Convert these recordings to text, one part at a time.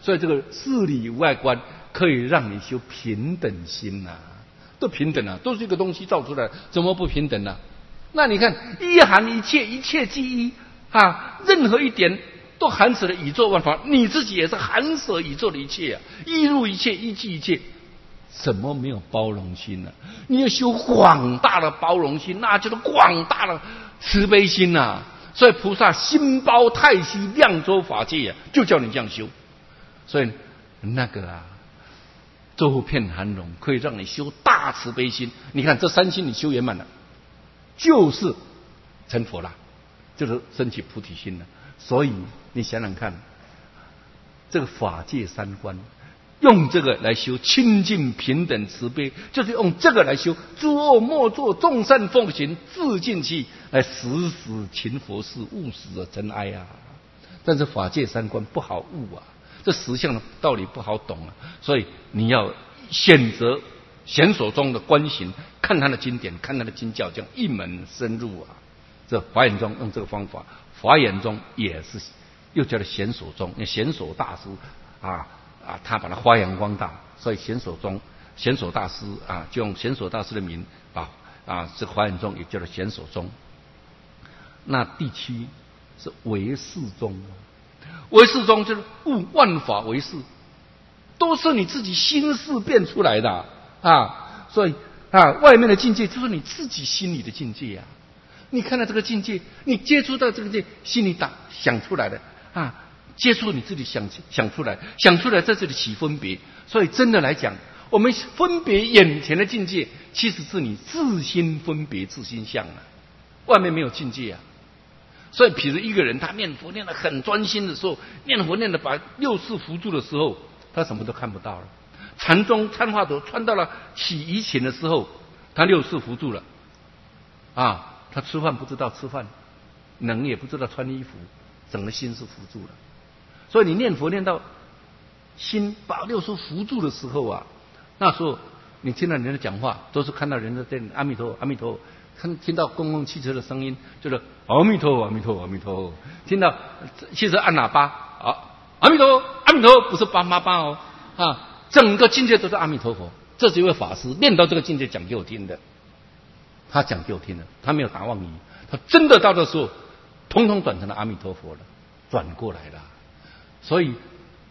所以这个事理无碍观可以让你修平等心呐、都平等啊，都是一个东西造出来，怎么不平等呢、那你看一含一切，一切即一啊，任何一点都含舍了宇宙万法，你自己也是含舍宇宙的一切啊，一入一切，一即一切，怎么没有包容心呢、你要修广大的包容心，那就是广大的慈悲心呐、所以菩萨心包太虚，量周法界啊，就叫你这样修。所以那个啊，周遍含容，可以让你修大慈悲心。你看这三心你修圆满了，就是成佛了，就是升起菩提心了。所以你想想看，这个法界三观，用这个来修清净平等慈悲，就是用这个来修诸恶莫作，众善奉行，自净气，来时时勤佛事，务实真爱啊。但是法界三观不好悟啊，这实相的道理不好懂啊，所以你要选择显所中的观行，看他的经典，看他的经教，这样一门深入啊。这华严中用这个方法，华严中也是又叫做显所中，因为显所大师他把它发扬光大，所以显所大师就用显所大师的名这个华严中也叫做显所中。那第七是唯识中，唯识中就是悟万法唯识，都是你自己心事变出来的所以外面的境界就是你自己心里的境界啊。你看到这个境界，你接触到这个境界，心里想出来的接触你自己想出来，在这里起分别。所以真的来讲，我们分别眼前的境界，其实是你自心分别自心相啊，外面没有境界啊。所以比如一个人他念佛念得很专心的时候，念佛念得把六识扶住的时候，他什么都看不到了。禅宗参话头穿到了起疑情的时候，他六识扶住了他吃饭不知道吃饭，冷也不知道穿衣服，整个心是扶住了。所以你念佛念到心把六识扶住的时候那时候你听到人家讲话，都是看到人家在阿弥陀佛阿弥陀佛，听到公共汽车的声音就是阿弥陀佛阿弥陀佛阿弥陀佛，听到汽车按喇叭阿弥陀佛阿弥陀佛，不是叭叭叭整个境界都是阿弥陀佛。这是一位法师念到这个境界讲给我听的，他讲给我听的，他没有打妄语，他真的到的时候统统转成了阿弥陀佛了，转过来了。所以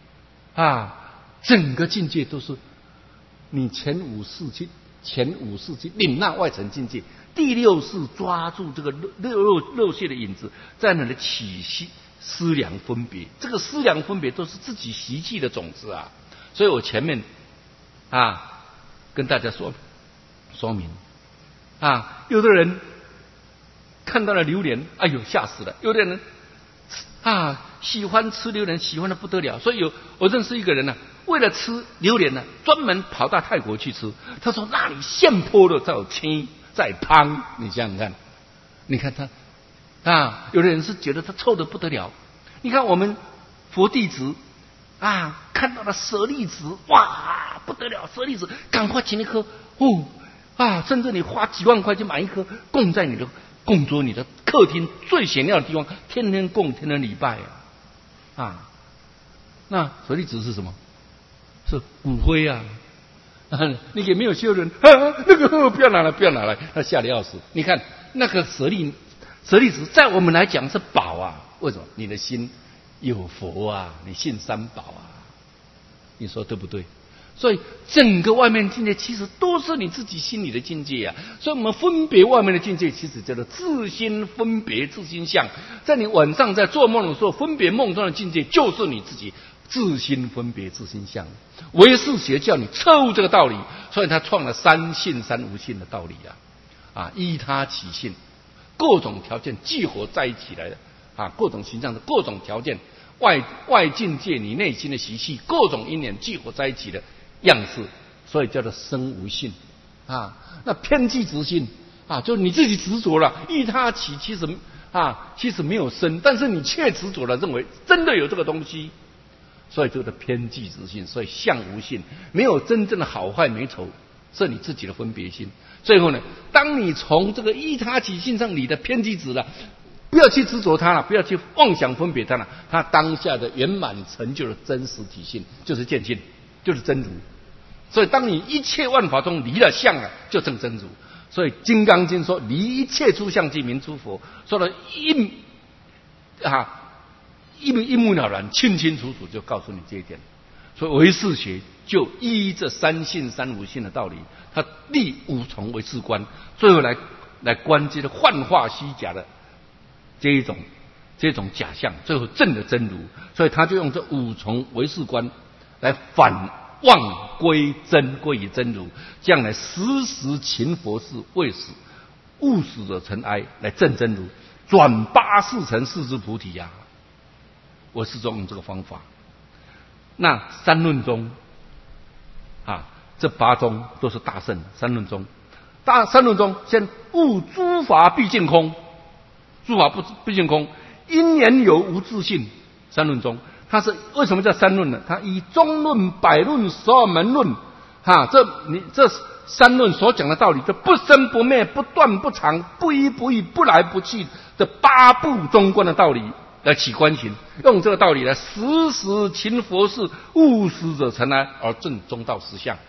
整个境界都是你前五世纪领纳外层境界，第六世抓住这个肉血的影子，在那里起思量分别，这个思量分别都是自己习气的种子啊。所以我前面跟大家说明有的人看到了榴莲，哎呦吓死了；有的人喜欢吃榴莲，喜欢的不得了。所以我认识一个人为了吃榴莲专门跑到泰国去吃。他说那里现剖的在青在汤，你想想看，你看他有的人是觉得他臭的不得了。你看我们佛弟子看到了舍利子，哇不得了，舍利子赶快请一颗甚至你花几万块去买一颗，供桌你的客厅最显亮的地方，天天供，天天礼拜那舍利子是什么？是骨灰你给没有修人那个不要拿来，他吓得要死。你看那个舍利子在我们来讲是宝为什么？你的心有佛你信三宝你说对不对？所以整个外面境界其实都是你自己心里的境界所以我们分别外面的境界，其实叫做自心分别自心相。在你晚上在做梦的时候，分别梦中的境界就是你自己自心分别自心相。唯识学叫你彻悟这个道理，所以他创了三性三无性的道理依他起性，各种条件聚合在一起来的各种形象的各种条件，外境界你内心的习气，各种因缘聚合在一起的样式，所以叫做生无性那偏激执性就是你自己执着了依他起，其实没有生，但是你却执着了认为真的有这个东西，所以这个偏激执性。所以相无性，没有真正的好坏美丑，是你自己的分别心。最后呢，当你从这个依他起性上你的偏激执了，不不要去执着它了，不要去妄想分别它了。它当下的圆满成就的真实体性，就是见性，就是真如。所以，当你一切万法中离了相了，就证真如。所以，《金刚经》说：“离一切诸相，即名诸佛。”说的一目了然，清清楚楚，就告诉你这一点。所以，唯识学就依这三性、三无性的道理，它立五重唯识观，最后来观这个幻化虚假的这一种假象，最后证了真如。所以，他就用这五重唯识观来反妄归真，归于真如，这样来时时勤佛事，为使务实者尘埃，来证真如，转八世成四之菩提呀。我始终用这个方法。那三论中这八宗都是大圣。三论中先悟诸法毕竟空，诸法毕竟空，因缘有无自性。三论中，它是为什么叫三论呢？它以中论、百论、十二门论，这三论所讲的道理，这不生不灭、不断不长、不依不异、不来不去的八部中观的道理来起观行，用这个道理来时时勤佛事，务实者尘埃，而证中道实相。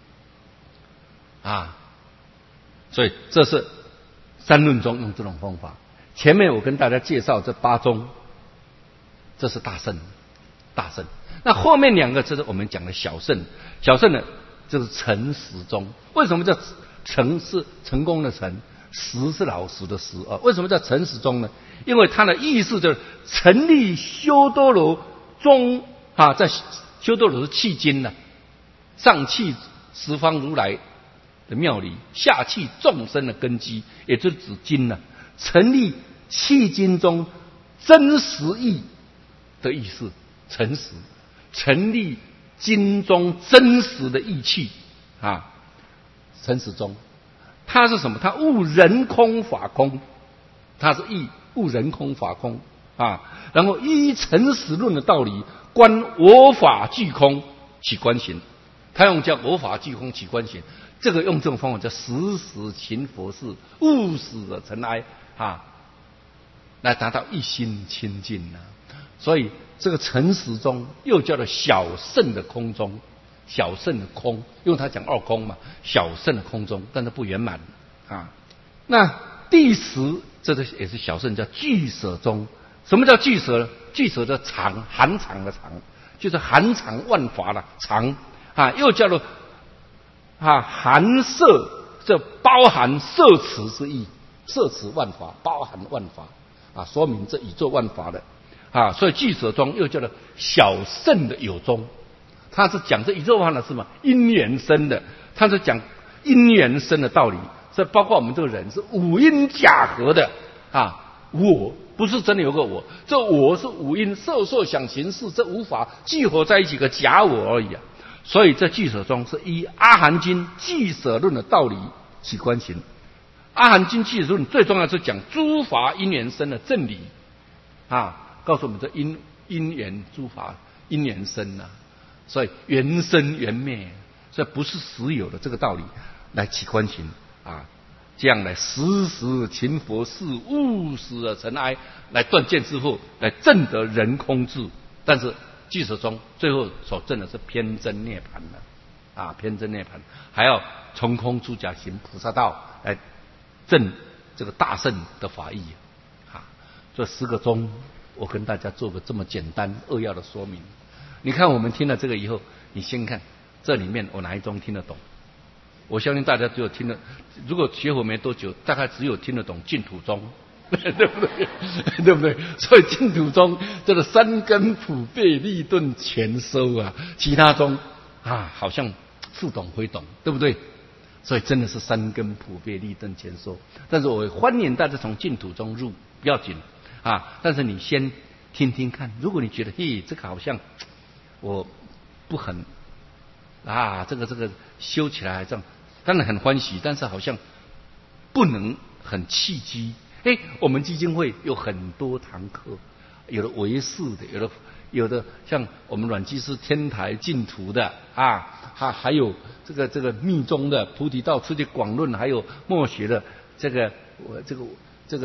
所以这是三论中用这种方法。前面我跟大家介绍这八宗，这是大圣。那后面两个就是我们讲的小圣。小圣呢，就是成实宗。为什么叫成？是成功的成，实是老实的实啊。为什么叫成实宗呢？因为它的意思就是成立修多罗宗在修多罗是契经呢，上契十方如来的妙理，下契众生的根基，也就是指经呢，成立契经中真实义的意思。诚实，成立经中真实的义气诚实中，它是什么？它悟人空法空，它是悟人空法空然后依诚实论的道理，观我法俱空，起观行。他用叫我法俱空起观行，这个用这种方法叫时时勤佛事，务实者尘埃来达到一心清净所以这个诚实中又叫做小圣的空中，小圣的空，因为他讲二空嘛，小圣的空中，但是不圆满那第十，这个也是小圣，叫俱舍中。什么叫俱舍呢？俱舍叫常，含常的常，就是含藏万法的常又叫做含摄，这包含摄持之意，摄持万法，包含万法说明这宇宙万法的所以俱舍中又叫做小圣的有宗。他是讲这宇宙万法是什么？因缘生的，他是讲因缘生的道理。所以包括我们这个人是五阴假合的我不是真的有个我，这我是五阴色受想行识这五法聚合在一起个假我而已所以这俱舍中是依阿含经俱舍论的道理起观行。阿含经俱舍论最重要是讲诸法因缘生的正理告诉我们这因缘诸法因缘生所以缘生缘灭，所以不是实有的这个道理来起观行这样来时时勤佛事，务实而尘埃，来断见之后，来证得人空智。但是俱舍中最后所证的是偏真涅槃偏真涅槃，还要从空出假行菩萨道来证这个大圣的法义这10个宗，我跟大家做个这么简单扼要的说明。你看我们听了这个以后，你先看这里面我哪一宗听得懂？我相信大家只有听了，如果学佛没多久，大概只有听得懂净土宗，对不对？对不对？所以净土宗这个三根普被利顿全收其他宗好像似懂非懂，对不对？所以真的是三根普被利顿全收。但是我欢迎大家从净土宗入，不要紧但是你先听听看，如果你觉得这个好像我不很这个修起来这样，当然很欢喜，但是好像不能很契机。我们基金会有很多堂课，有的唯识的，有的像我们阮基师天台净土的还有这个密宗的菩提道次第广论，还有默学的这个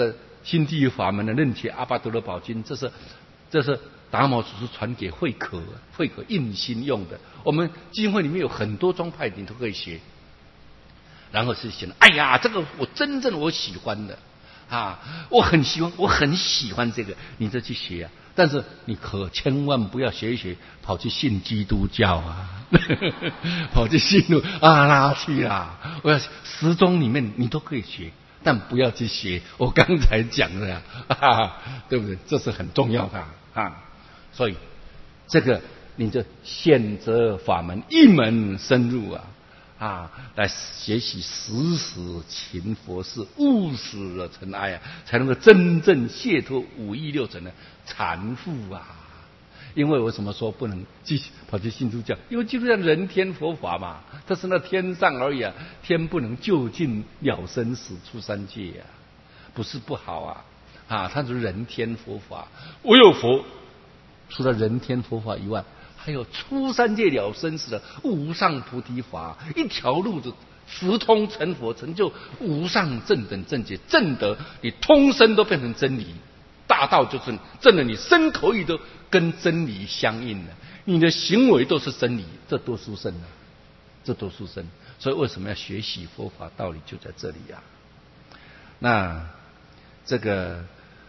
心地法门的任解阿巴多罗宝经，这是达摩祖师传给慧可印心用的。我们基金会里面有很多宗派，你都可以学。然后是想，哎呀，这个我真正我喜欢的啊，我很喜欢这个，你就去学啊。但是你可千万不要学一学，跑去信基督教啊，跑去信阿拉去啦。我要10宗里面你都可以学，但不要去学我刚才讲的对不对？这是很重要的啊。所以这个你就选择法门一门深入来学习时时勤佛事，勿使惹尘埃才能够真正解脱五欲六尘的缠缚因为我怎么说不能跑去信基督教？因为基督教人天佛法嘛，这是那天上而已天不能就近了生死出三界不是不好它是人天佛法，唯有佛除了人天佛法以外，还有出三界了生死的无上菩提法，一条路子直通成佛，成就无上正等正觉，正得你通身都变成真理，大道就是正的，你身口意都跟真理相应了，你的行为都是真理，这多殊胜这多殊胜。所以为什么要学习佛法？道理就在这里那这个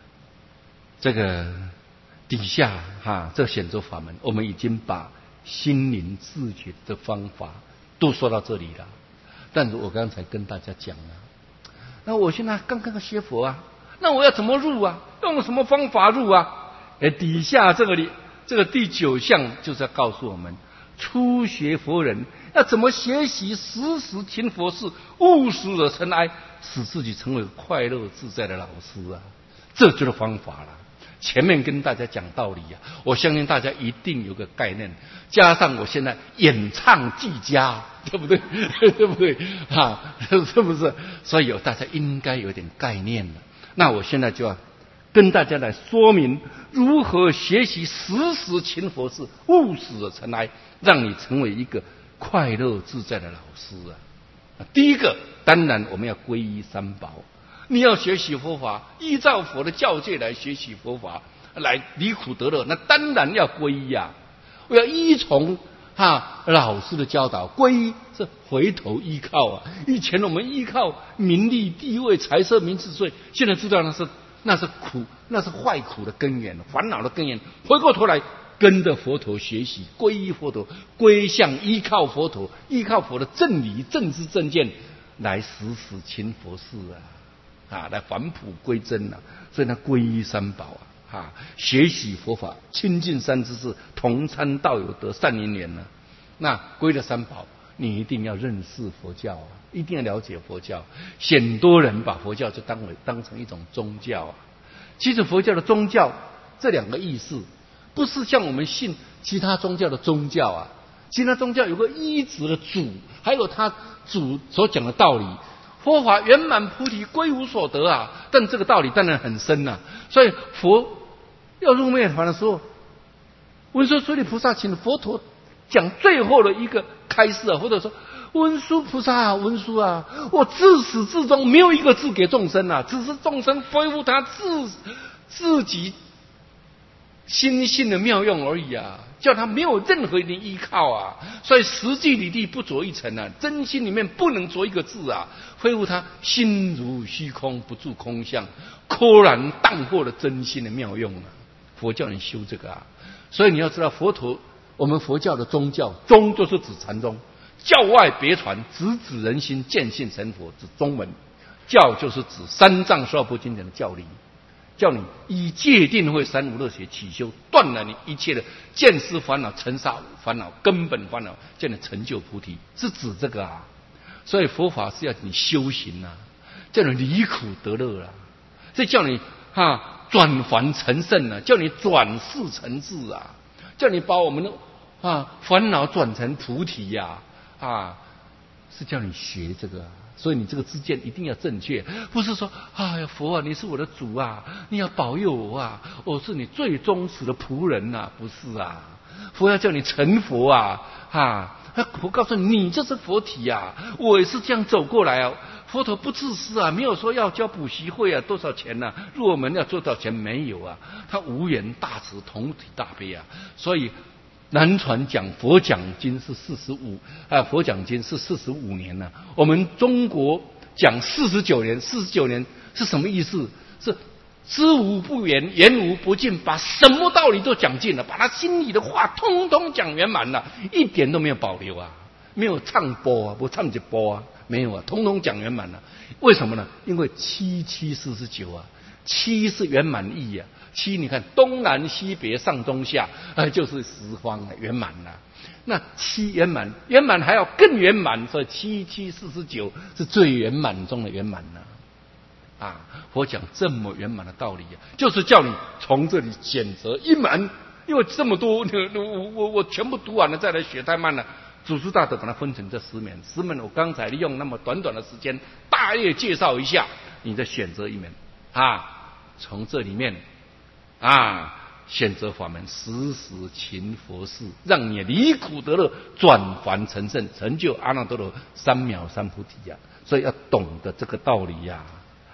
底下这显咒法门，我们已经把心灵自觉的方法都说到这里了。但是我刚才跟大家讲那我现在刚刚学佛那我要怎么入用什么方法入底下这个第9项就是要告诉我们，初学佛人要怎么学习时时勤佛事，勿使惹尘埃，使自己成为快乐自在的老师这就是方法了。前面跟大家讲道理我相信大家一定有个概念，加上我现在演唱俱佳，对不对？对不对是不是？所以大家应该有点概念了。那我现在就要跟大家来说明如何学习时时勤佛事，勿使惹尘埃，让你成为一个快乐自在的老师第一个，当然我们要皈依三宝。你要学习佛法，依照佛的教诫来学习佛法，来离苦得乐，那当然要皈依我要依从老师的教导。皈依是回头依靠以前我们依靠名利地位财色名食睡，现在知道那是苦，那是坏苦的根源，烦恼的根源。回过头来跟着佛陀学习，皈依佛陀，归向依靠佛陀，依靠佛的正理正知正见，来时时勤佛事来返璞归真所以呢，皈依三宝学习佛法，亲近三知识，同参道友得善因缘那归了三宝，你一定要认识佛教一定要了解佛教。很多人把佛教就当成一种宗教其实佛教的宗教这2个意思，不是像我们信其他宗教的宗教其他宗教有个依止的主，还有他主所讲的道理。佛法圆满菩提归无所得但这个道理当然很深所以佛要入灭团的时候，文殊师利菩萨请佛陀讲最后的一个开示佛陀说，文殊菩萨文殊我自始至终没有一个字给众生只是众生恢复他自己心性的妙用而已叫他没有任何的依靠所以实际里地不着一尘真心里面不能着一个字恢复他心如虚空不住空相，豁然荡过了真心的妙用佛教你修这个所以你要知道我们佛教的宗教，宗就是指禅宗，教外别传，直指人心见性成佛，指宗门。教就是指三藏十二部经典的教理，叫你以戒定慧三无漏学起修，断了你一切的见思烦恼、尘沙烦恼、根本烦恼，叫你成就菩提，是指这个所以佛法是要你修行叫你离苦得乐这叫你转凡成圣叫你转世成智叫你把我们的烦恼转成菩提是叫你学这个所以你这个知见一定要正确，不是说佛你是我的主你要保佑我我是你最忠实的仆人不是佛要叫你成佛佛告诉你，你就是佛体我也是这样走过来佛陀不自私啊，没有说要交补习会啊，多少钱啊，入我们要多少钱没有啊，他无缘大慈，同体大悲啊，所以南传讲佛讲经是佛讲经是45年了，我们中国讲49年，49年是什么意思？是知无不言，言无不尽，把什么道理都讲尽了，把他心里的话通通讲圆满了，一点都没有保留啊，没有唱播啊，不唱一播啊，没有啊，通通讲圆满了。为什么呢？因为749啊，7是圆满义啊，7你看东南西北上中下，就是十方啊，圆满了。那7圆满，圆满还要更圆满，所以749是最圆满中的圆满了。佛讲这么圆满的道理啊，就是叫你从这里选择一门，因为这么多，我全部读完了再来学太慢了。祖师大德把它分成这10门，10门我刚才利用那么短短的时间大约介绍一下，你再选择一门从这里面选择法门，时时勤佛事，让你离苦得乐，转凡成圣，成就阿耨多罗三藐三菩提呀。所以要懂得这个道理呀。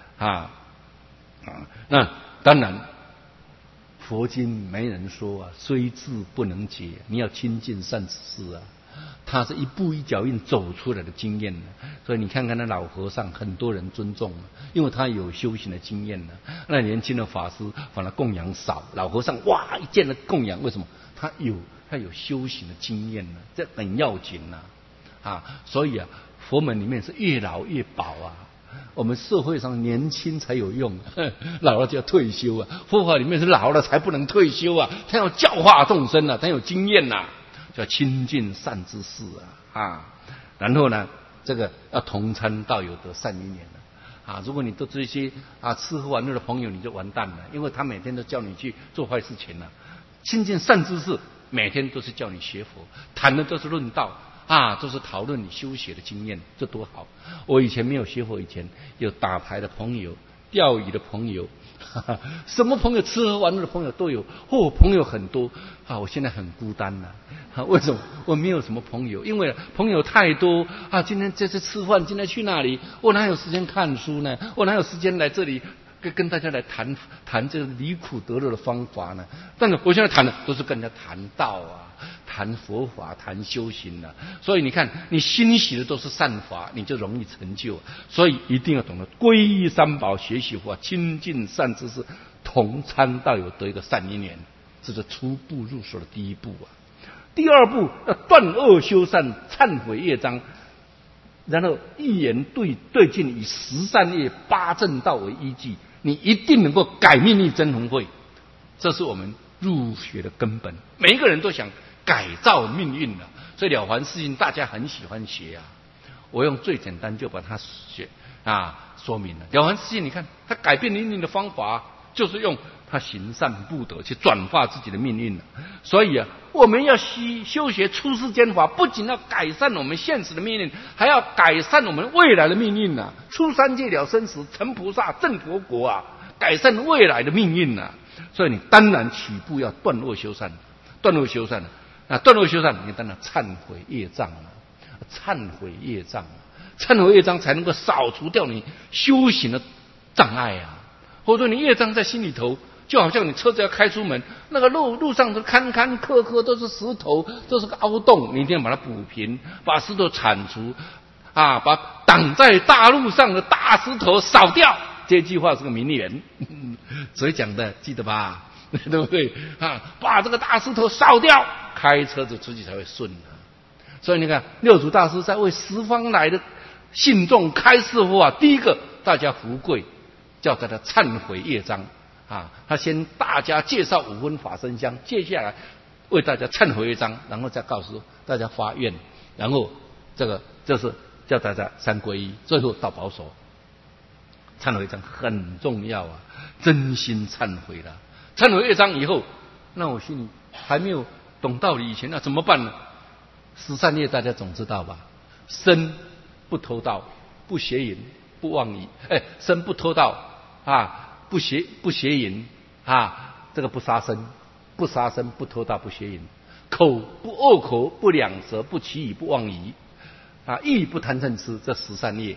那当然，佛经没人说虽智不能解，你要亲近善知识啊。他是一步一脚印走出来的经验，所以你看看那老和尚，很多人尊重，因为他有修行的经验。那年轻的法师反而供养少，老和尚哇一见了供养，为什么？他有修行的经验，这很要紧所以佛门里面是越老越宝啊。我们社会上年轻才有用，老了就要退休啊。佛法里面是老了才不能退休啊，他要教化众生他有经验叫亲近善知识然后呢，这个要同参道友得善因缘如果你都这些吃喝玩乐的朋友，你就完蛋了，因为他每天都叫你去做坏事情亲近善知识，每天都是叫你学佛，谈的都是论道都是讨论你修学的经验，这多好！我以前没有学佛，以前有打牌的朋友、钓鱼的朋友，什么朋友，吃喝玩乐的朋友都有，朋友很多我现在很孤单为什么？我没有什么朋友，因为朋友太多今天这次吃饭，今天去那里，我哪有时间看书呢？我哪有时间来这里跟大家来谈这个离苦得乐的方法呢？但是我现在谈的都是跟人家谈道谈佛法，谈修行所以你看，你欣喜的都是善法，你就容易成就。所以一定要懂得皈依三宝，学习佛法，亲近善知识，同参道友得一个善因缘，这是初步入手的第一步第二步要断恶修善，忏悔业障，然后一言对尽，以10善业8正道为依据，你一定能够改命运真红会。这是我们入学的根本，每一个人都想改造命运所以了凡四训大家很喜欢学我用最简单就把它说明了。了凡四训你看他改变命运的方法，就是用他行善布德去转化自己的命运所以我们要修学出世间法，不仅要改善我们现实的命运，还要改善我们未来的命运出三界了生死，成菩萨证佛国改善未来的命运所以你当然起步要断恶修善，断恶修善断恶修善，你当然忏悔业障忏悔业障，忏悔业障才能够扫除掉你修行的障碍或者说你业障在心里头，就好像你车子要开出门，那个路上都坎坎坷坷，都是石头，都是个凹洞，你一定要把它补平，把石头铲除把挡在大路上的大石头扫掉。这句话是个名言，谁讲的记得吧？对不对把这个大石头扫掉，开车子出去才会顺所以你看六祖大师在为十方来的信众开示佛法，第一个大家福贵，叫大家忏悔业障他先大家介绍5分法身香，接下来为大家忏悔业障，然后再告诉大家发愿，然后这个就是叫大家三皈依，最后到保守。忏悔业障很重要真心忏悔了。忏悔业障以后，那我心里还没有懂道理，以前那怎么办呢？10善业大家总知道吧？身不偷盗，不邪淫，不妄语。身不偷盗不邪淫这个不杀生，不杀生，不偷盗，不邪淫。口不恶口，不两舌，不绮语，不妄语意不贪嗔痴，这10善业。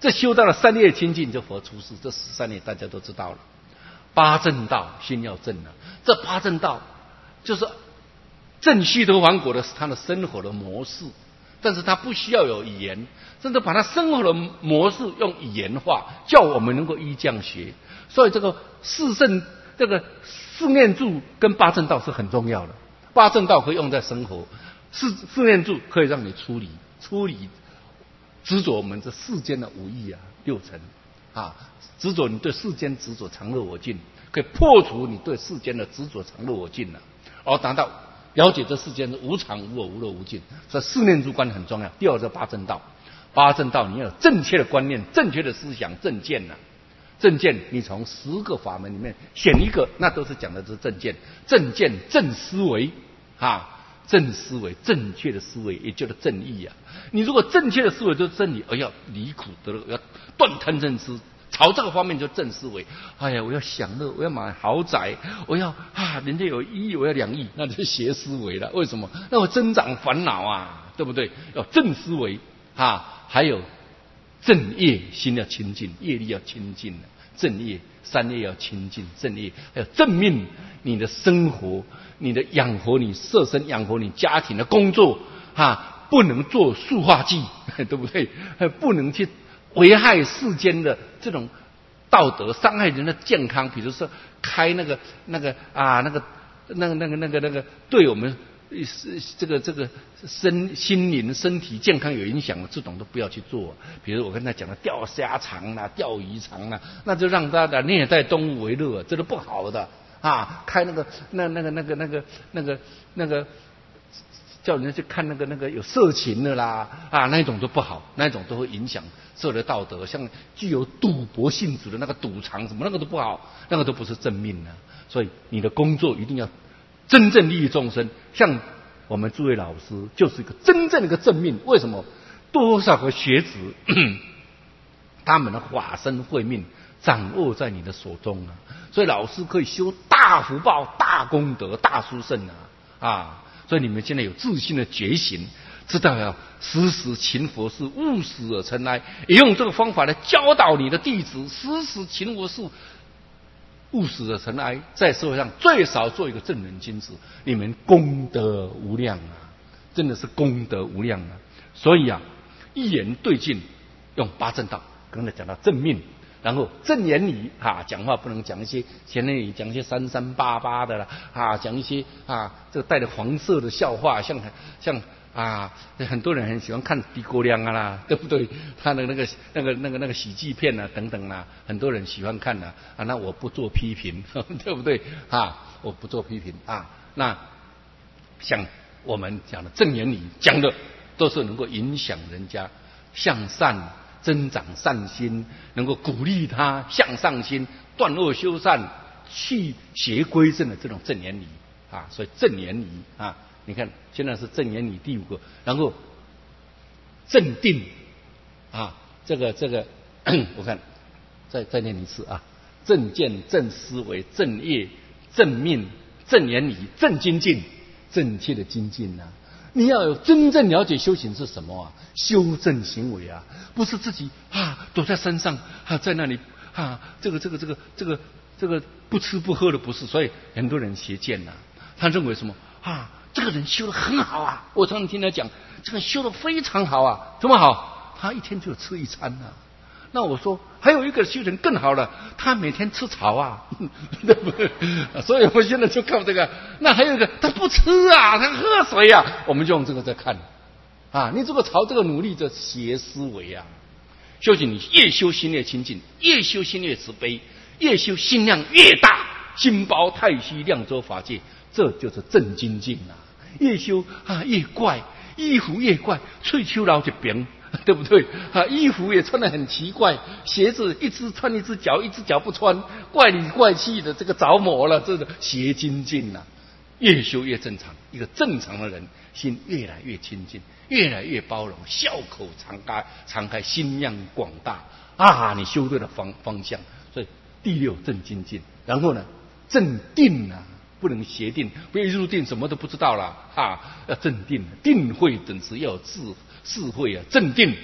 这修到了三业清净，就佛出世。这13业大家都知道了。八正道心要正了，这八正道就是正须陀洹果的他的生活的模式，但是他不需要有语言，甚至把他生活的模式用语言化，叫我们能够依这样学。所以这个四圣，这个四念住跟八正道是很重要的。八正道可以用在生活，四念住可以让你处理执着我们这世间的五欲啊六尘啊，执着你对世间执着常乐我净，可以破除你对世间的执着常乐我净了，而达到了解这世间的无常无我无乐无尽。所以四念住观很重要。第二个八正道，八正道你要有正确的观念、正确的思想、正见呐。正见你从10个法门里面选一个，那都是讲的是正见。正见正思维啊。正思维，正确的思维，也就是正义啊！你如果正确的思维就是真理，要离苦得乐，要断贪嗔痴，朝这个方面就正思维。哎呀，我要享乐，我要买豪宅，我要人家有1亿，我要2亿，那就是邪思维了。为什么？那我增长烦恼啊，对不对？要正思维还有正业，心要清净，业力要清净，正业3业要清净，正业还有正命，你的生活。你的养活你色身，养活你家庭的工作不能做塑化剂，对不对？不能去危害世间的这种道德，伤害人的健康。比如说开那个对我们这个心灵身体健康有影响的这种都不要去做。比如我跟他讲的钓虾场啦、钓鱼场啦，那就让大家虐待动物为乐，这都不好的。开那个叫人家去看那个有色情的啦那一种都不好，那一种都会影响社会的道德。像具有赌博性质的那个赌场什么，那个都不好，那个都不是正命啊。所以你的工作一定要真正利益众生。像我们诸位老师就是一个真正的一个正命。为什么？多少个学子他们的法身慧命掌握在你的手中啊！所以老师可以修大福报、大功德、大殊胜所以你们现在有自信的觉醒，知道要时时勤佛事，勿使惹尘埃，也用这个方法来教导你的弟子，时时勤佛事，勿使惹尘埃，在社会上最少做一个正人君子，你们功德无量真的是功德无量所以一言对尽，用八正道。刚才讲到正命。然后正言语讲话不能讲一些前面语，讲一些3388的啦讲一些这个带着黄色的笑话，像很多人很喜欢看低锅亮啦，对不对？他的那个喜剧片等等很多人喜欢看那我不做批评，对不对我不做批评那像我们讲的正言语讲的都是能够影响人家向善。增长善心，能够鼓励他向上心，断恶修善，去邪归正的这种正言语所以正言语你看现在是正言语第5个，然后正定这个我看再念一次正见、正思维、正业、正命、正言语、正精进，正确的精进你要有真正了解修行是什么修正行为不是自己躲在山上在那里这个不吃不喝的不是。所以很多人邪见他认为什么这个人修得很好我常常听他讲，这个修得非常好怎么好？他一天就吃1餐那我说还有一个修行更好了，他每天吃草对不对？所以我现在就靠这个。那还有一个他不吃他喝水我们就用这个在看你这个朝这个努力，这邪思维修行你越修心越清净，越修心越慈悲，越修心量越大，心包太虚量周法界，这就是正精进越修越怪，衣服越怪，翠秋老就平。对不对衣服也穿得很奇怪，鞋子一只穿一只脚，一只脚不穿，怪里怪气的，这个着魔了，这个邪精进越修越正常。一个正常的人心越来越清净，越来越包容，笑口常开，心量广大你修对了方向。所以第6正精进，然后呢正定不能邪定，不要一入定什么都不知道了要正定，定慧等时要有智慧正定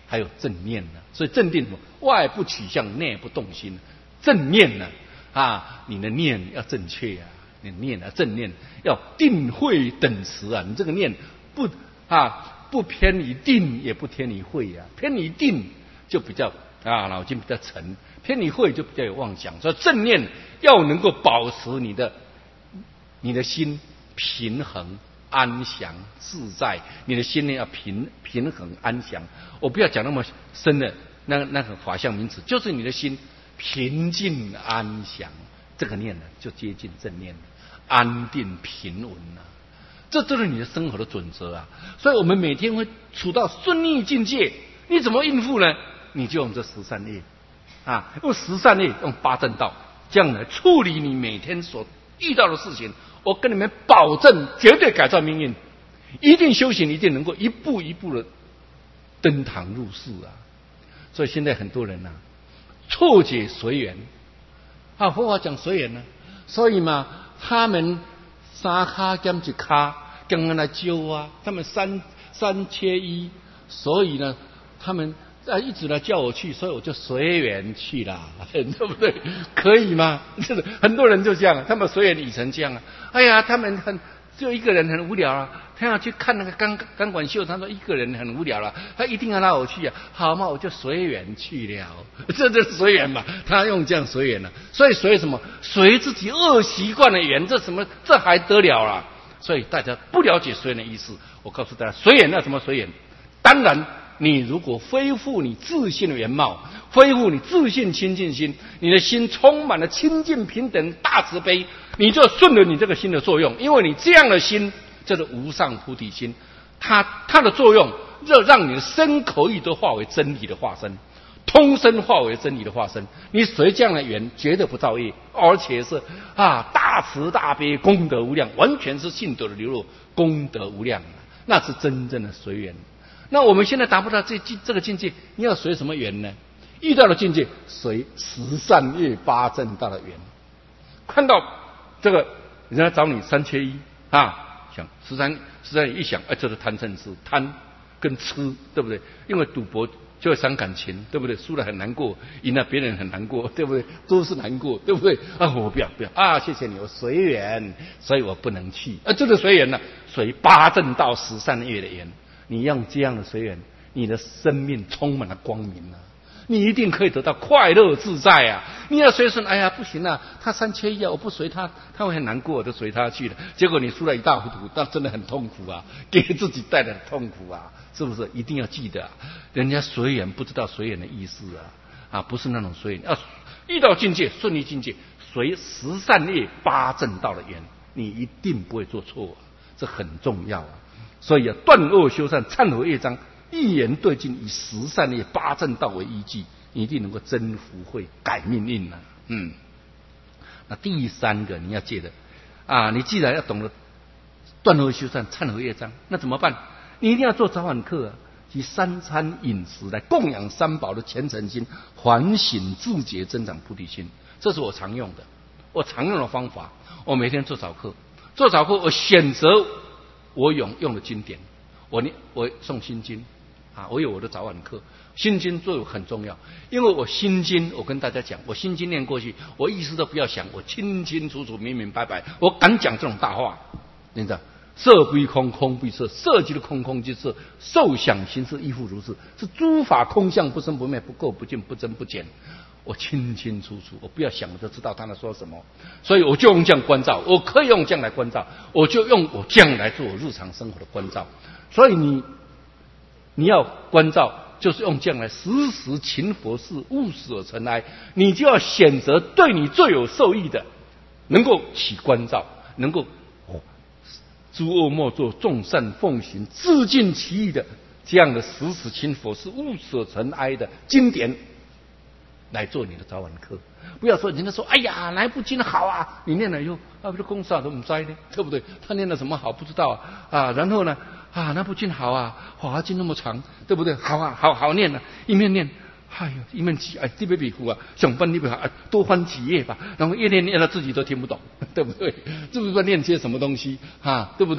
还有正念呢。所以正定什么？外不取向，内不动心。正念呢，你的念要正确啊，你的念啊，正念要定慧等持啊。你这个念不偏离定，也不偏离慧啊。偏离定就比较脑筋比较沉，偏离慧就比较有妄想。所以正念要能够保持你的心平衡、安详、自在。你的心呢要平衡、安详。我不要讲那么深的那个法相名词，就是你的心平静安详，这个念呢就接近正念了，安定平稳了。这都是你的生活的准则啊！所以我们每天会处到顺逆境界，你怎么应付呢？你就用这13业用13业，用八正道，这样来处理你每天所遇到的事情。我跟你们保证，绝对改造命运，一定修行，一定能够一步一步的登堂入室啊！所以现在很多人错解随缘佛法讲随缘呢，所以嘛，他们三卡减一卡，刚刚来揪啊，他们三缺一，所以呢，他们一直来叫我去，所以我就随缘去啦，对不对？可以吗？就是很多人就这样，他们随缘已成这样啊。哎呀，他们就一个人很无聊啊，他要去看那个钢管秀，他说一个人很无聊了，他一定要拉我去啊。好嘛，我就随缘去了，这就是随缘嘛。他用这样随缘了，所以随什么？随自己恶习惯的缘，这还得了啦？所以大家不了解随缘的意思，我告诉大家，随缘那什么随缘？当然，你如果恢复你自信的原貌，恢复你自信清净心，你的心充满了清净平等大慈悲，你就顺着你这个心的作用，因为你这样的心叫做无上菩提心，它的作用就让你的身口意都化为真理的化身，通身化为真理的化身。你随这样的缘，绝对不造业，而且是大慈大悲，功德无量，完全是信德的流露，功德无量，那是真正的随缘。那我们现在达不到这个境界，你要随什么缘呢？遇到的境界随13业八正道的缘。看到这个人家找你3缺1想13业一想，这是贪嗔痴，贪跟痴，对不对？因为赌博就会伤感情，对不对？输了很难过，赢了别人很难过，对不对？都是难过，对不对？我不要谢谢你，我随缘，所以我不能去。这个随缘呢，随八正道13业的缘。你用这样的随缘，你的生命充满了光明啊！你一定可以得到快乐自在啊！你要随顺，哎呀不行啊，他3缺1我不随他，他会很难过，我就随他去了。结果你输了一大糊涂，那真的很痛苦啊，给自己带来的痛苦啊，是不是？一定要记得人家随缘不知道随缘的意思不是那种随缘，要遇到境界顺利境界，随13业八正道的缘，你一定不会做错这很重要啊！所以断恶修善，忏悔业障，一言对尽，以13业八正道为依据，你一定能够增福慧，改命运那第3个你要记得你既然要懂得断恶修善、忏悔业障，那怎么办？你一定要做早晚课及3餐饮食来供养三宝的虔诚心，反省自觉，增长菩提心。这是我常用的方法。我每天做早课，我选择我用的经典，我诵心经我有我的早晚课，心经作用很重要，因为我心经，我跟大家讲，我心经念过去，我意思都不要想，我清清楚楚、明明白白，我敢讲这种大话，你知道？色归空，空归色，色即是空，空即是色，受想行识亦复如是，是诸法空相，不生不灭，不垢不净，不增不减。我清清楚楚，我不要想，我就知道他在说什么，所以我就用这样关照，我可以用这样来关照，我就用我这样来做我日常生活的关照。所以你要关照，就是用这样来时时勤佛事，勿使而尘埃。你就要选择对你最有受益的，能够起关照，能够诸恶莫作，众善奉行，自尽其意的这样的时时勤佛事，勿使而尘埃的经典来做你的早晚课。不要说人家说哎呀哪一部经好啊，你念了以后不是公司都不知呢，对不对？他念了什么好不知道然后呢那部经好法华经那么长，对不对？好念一面念一面记这边比糊想办法多翻几页吧，然后越念到自己都听不懂，对不对？这不知道念些什么东西对不对？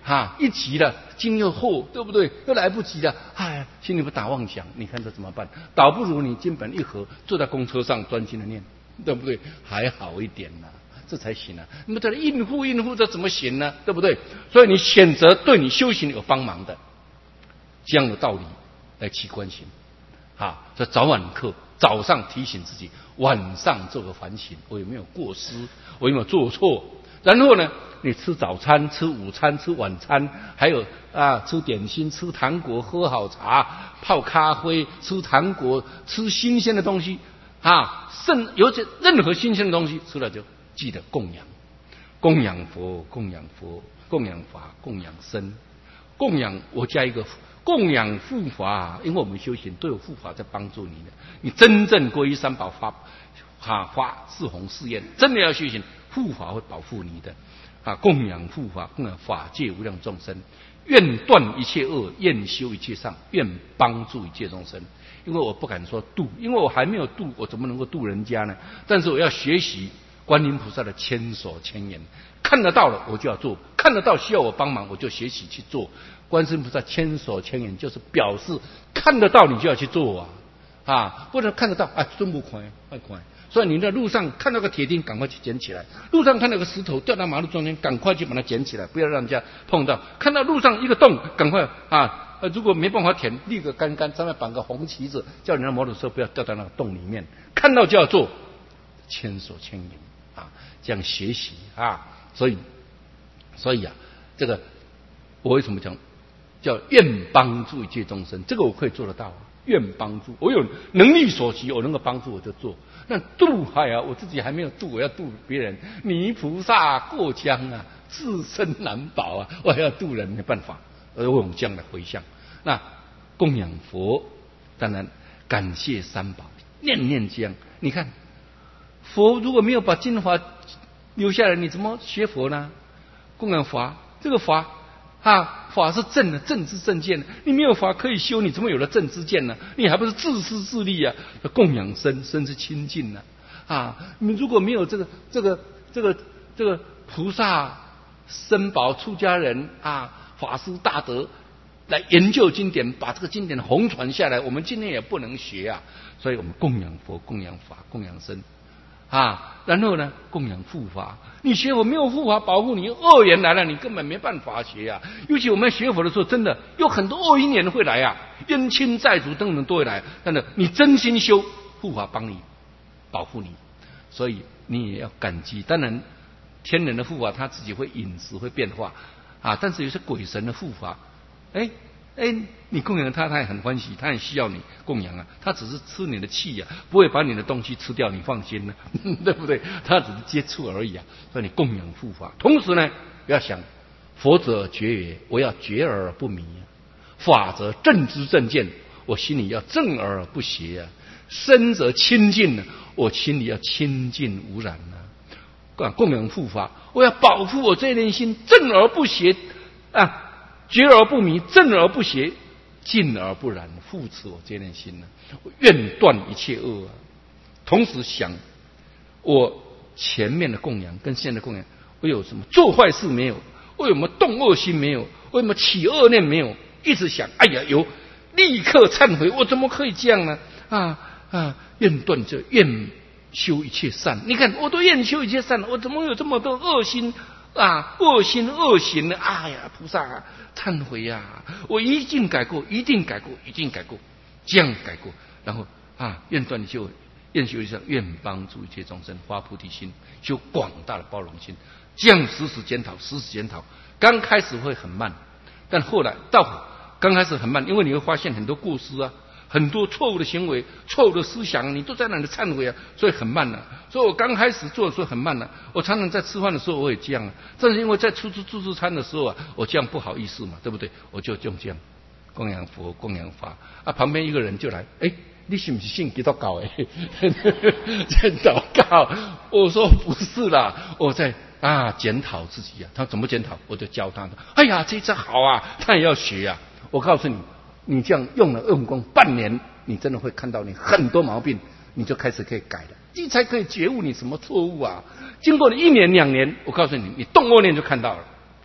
一急了，筋又厚，对不对？又来不及了，哎，心里不打妄想，你看这怎么办？倒不如你金本一合，坐在公车上专心的念，对不对？还好一点呢，这才行啊。那么这应付这怎么行呢？对不对？所以你选择对你修行有帮忙的这样的道理来起观行。这早晚课，早上提醒自己，晚上做个反省，我有没有过失，我有没有做错？然后呢，你吃早餐、吃午餐、吃晚餐，还有吃点心、吃糖果、喝好茶、泡咖啡、吃糖果、吃新鲜的东西尤其任何新鲜的东西吃了就记得供养，供养佛、供养佛、供养法、供养僧，供养我加一个供养护法，因为我们修行都有护法在帮助你的。你真正皈依三宝发四弘誓愿，真的要修行，护法会保护你的供养护法，供养法界无量众生，愿断一切恶，愿修一切善，愿帮助一切众生。因为我不敢说度，因为我还没有度，我怎么能够度人家呢？但是我要学习观音菩萨的千手千眼，看得到了我就要做，看得到需要我帮忙我就学习去做。观世音菩萨千手千眼就是表示看得到你就要去做不能看得到真不快快快。所以你在路上看到个铁钉，赶快去捡起来；路上看到个石头掉到马路中间，赶快去把它捡起来，不要让人家碰到。看到路上一个洞，赶快如果没办法填，立个杆上面绑个红旗子，叫人家摩托车不要掉到那个洞里面。看到就要做，千手千眼这样学习所以这个我为什么讲叫愿帮助一切众生？这个我可以做得到愿帮助，我有能力所及，我能够帮助我就做。那度我自己还没有度，我要度别人。泥菩萨过江自身难保我还要度人，没办法，而我用这样的回向。那供养佛，当然感谢三宝，念念这样。你看佛如果没有把精华留下来，你怎么学佛呢？供养法，这个法法是正的，正知正见，你没有法可以修，你怎么有了正知见呢？你还不是自私自利供养身是清净你如果没有这个菩萨僧宝出家人法师大德来研究经典，把这个经典弘传下来，我们今天也不能学所以我们供养佛、供养法、供养僧然后呢，供养护法。你学佛没有护法保护你，恶缘来了，你根本没办法学尤其我们学佛的时候，真的有很多恶因缘会来冤亲债主等等都会来。但是你真心修，护法帮你保护你，所以你也要感激。当然，天人的护法他自己会饮食会变化但是有些鬼神的护法，你供养他也很欢喜，他很需要你供养他只是吃你的气不会把你的东西吃掉，你放心对不对？他只是接触而已所以你供养护法，同时呢要想佛者觉也，我要觉而不迷法则正知正见，我心里要正而不邪身则清净我心里要清净无染供养护法，我要保护我这念心正而不邪觉而不迷，正而不邪，净而不染，护持我这念心我愿断一切恶同时想我前面的供养跟现在的供养，我有什么做坏事没有？我有没有动恶心没有？我有没有起恶念没有？一直想有，立刻忏悔，我怎么可以这样呢？愿断就愿修一切善。你看我都愿修一切善，我怎么有这么多恶心恶心恶行呢？菩萨忏悔我一定改过，一定改过，一定改过，这样改过。然后愿断就愿修一切，愿帮助一切众生，发菩提心，修广大的包容心，这样时时检讨，时时检讨。刚开始会很慢，但后来刚开始很慢，因为你会发现很多过失很多错误的行为、错误的思想，你都在那里忏悔所以很慢所以我刚开始做的时候很慢我常常在吃饭的时候我也这样正是因为在吃自助餐的时候我这样不好意思嘛，对不对？我就用这样供养佛、供养法旁边一个人就来，你是不是信基督教在祷告？我说不是啦，我在检讨自己他怎么检讨？我就教他这招好他也要学我告诉你，你这样用功半年，你真的会看到你很多毛病，你就开始可以改了，你才可以觉悟你什么错误经过了1年2年，我告诉你，你动恶念就看到了，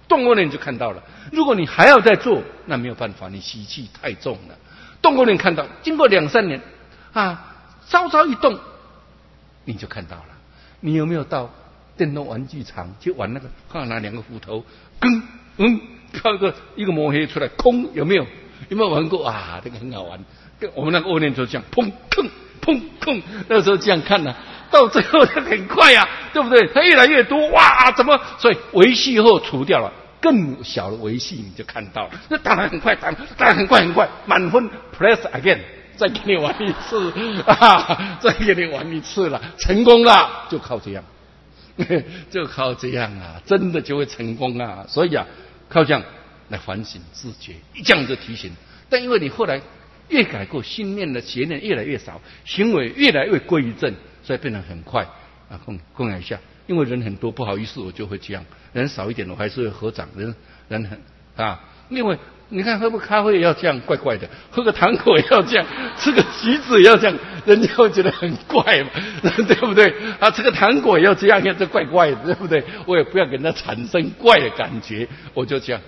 动过念就看到了。如果你还要再做，那没有办法，你习气太重了。动过念看到，经过2-3年稍稍一动，你就看到了。你有没有到电动玩具厂去玩那个，拿2个斧头，靠一个摸黑出来，空，有没有？有没有玩过啊？这个很好玩。我们那个恶念就这样，砰砰砰砰，那时候这样看呢，到最后它很快啊，对不对？它越来越多，哇，怎么？所以维系后除掉了，更小的维系你就看到了。那打得很快，打得很快，满分 press again， 再给你玩一次再给你玩一次了，成功了，就靠这样，就靠这样啊，真的就会成功啊。所以靠这样来反省自觉，这样就提醒。但因为你后来越改过，心念的邪念越来越少，行为越来越归于正，所以变得很快供养一下。因为人很多，不好意思，我就会这样；人少一点，我还是会合掌。人很因为你看，喝个咖啡也要这样，怪怪的；喝个糖果也要这样，吃个橘子也要这样，人家会觉得很怪嘛，对不对？吃个糖果也要这样，这怪怪的，对不对？我也不要给人家产生怪的感觉，我就这样。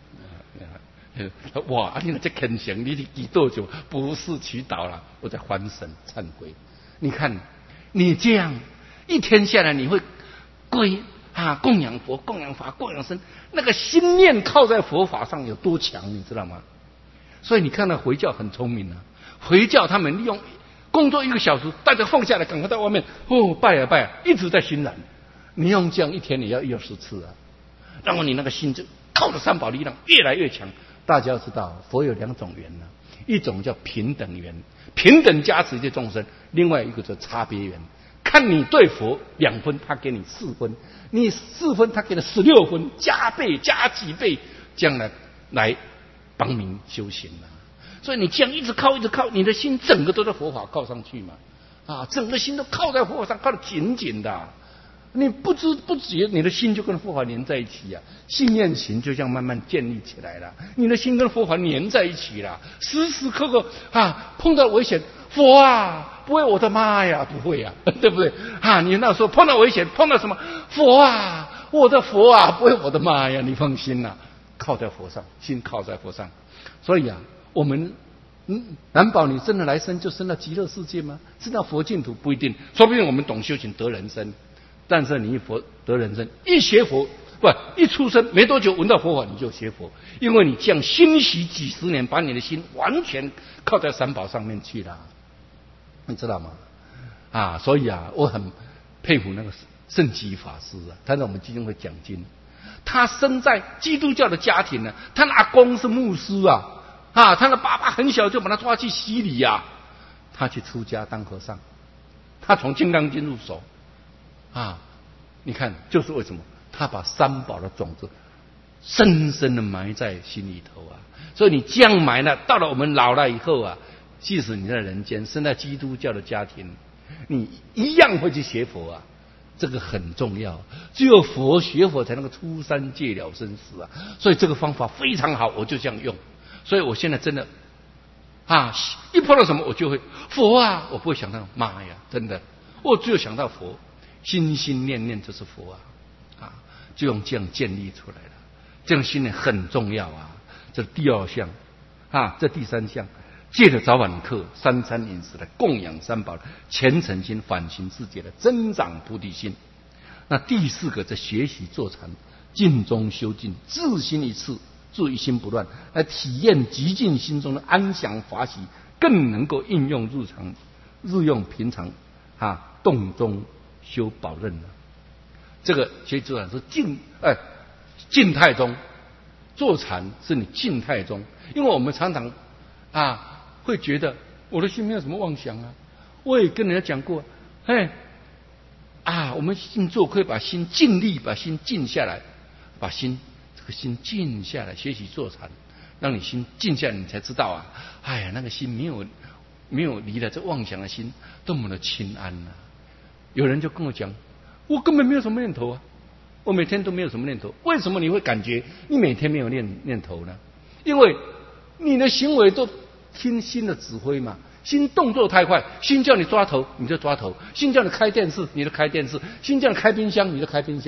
哇！你这虔诚，你祈祷就不是祈祷了，我在还神忏悔。你看，你这样一天下来，你会供养佛、供养法、供养僧，那个心念靠在佛法上有多强，你知道吗？所以你看到回教很聪明啊，回教他们利用工作1个小时，大家放下来，赶快到外面拜啊，一直在熏染。你用这样一天也要1-20次啊，然后你那个心就靠着三宝力量越来越强。大家要知道，佛有2种缘一种叫平等缘，平等加持这众生；另外一个叫差别缘。看你对佛2分，他给你4分；你4分，他给你16分，加倍加几倍，将来帮您修行啊。所以你这样一直靠，你的心整个都在佛法靠上去嘛，整个心都靠在佛法上，靠得紧紧的。你不知不觉，你的心就跟佛法连在一起啊，信念行就这样慢慢建立起来了。你的心跟佛法连在一起了，时时刻刻碰到危险，佛不会，我的妈呀，不会对不对？你那时候碰到危险，碰到什么？佛我的佛不会，我的妈呀，你放心啦，靠在佛上，心靠在佛上。所以我们难保你真的来生就生到极乐世界吗？生到佛净土不一定，说不定我们懂修行得人生。但是你一佛得人生，一学佛一出生没多久闻到佛法你就学佛，因为你这样熏习几十年，把你的心完全靠在三宝上面去了，你知道吗？所以我很佩服那个圣极法师他在我们基金会讲经，他生在基督教的家庭呢，他的阿公是牧师他的爸爸很小就把他抓去洗礼他去出家当和尚，他从金刚经入手。你看，就是为什么他把三宝的种子深深的埋在心里头所以你这样埋了，到了我们老了以后即使你在人间生在基督教的家庭，你一样会去学佛这个很重要。只有学佛才能够出三界了生死所以这个方法非常好，我就这样用。所以我现在真的一碰到什么我就会佛我不会想到妈呀，真的，我只有想到佛。心心念念就是佛就用这样建立出来了。这样心念很重要这是第2项这第3项，借着早晚课、3餐饮食来供养三宝，虔诚心、反省自己的增长菩提心。那第4个，在学习坐禅，静中修静，自心一次，注一心不乱，来体验极静心中的安详法喜，更能够应用日用平常动中修宝刃这个学习坐禅是静态中，坐禅是你静态中。因为我们常常会觉得我的心没有什么妄想我也跟人家讲过我们静坐可以把心静力，把心静下来，把这个心静下来，学习坐禅，让你心静下来，你才知道那个心没有离了这妄想的心多么的清安有人就跟我讲，我根本没有什么念头我每天都没有什么念头。为什么你会感觉你每天没有念头呢？因为你的行为都听心的指挥嘛，心动作太快，心叫你抓头你就抓头，心叫你开电视你就开电视，心叫你开冰箱你就开冰箱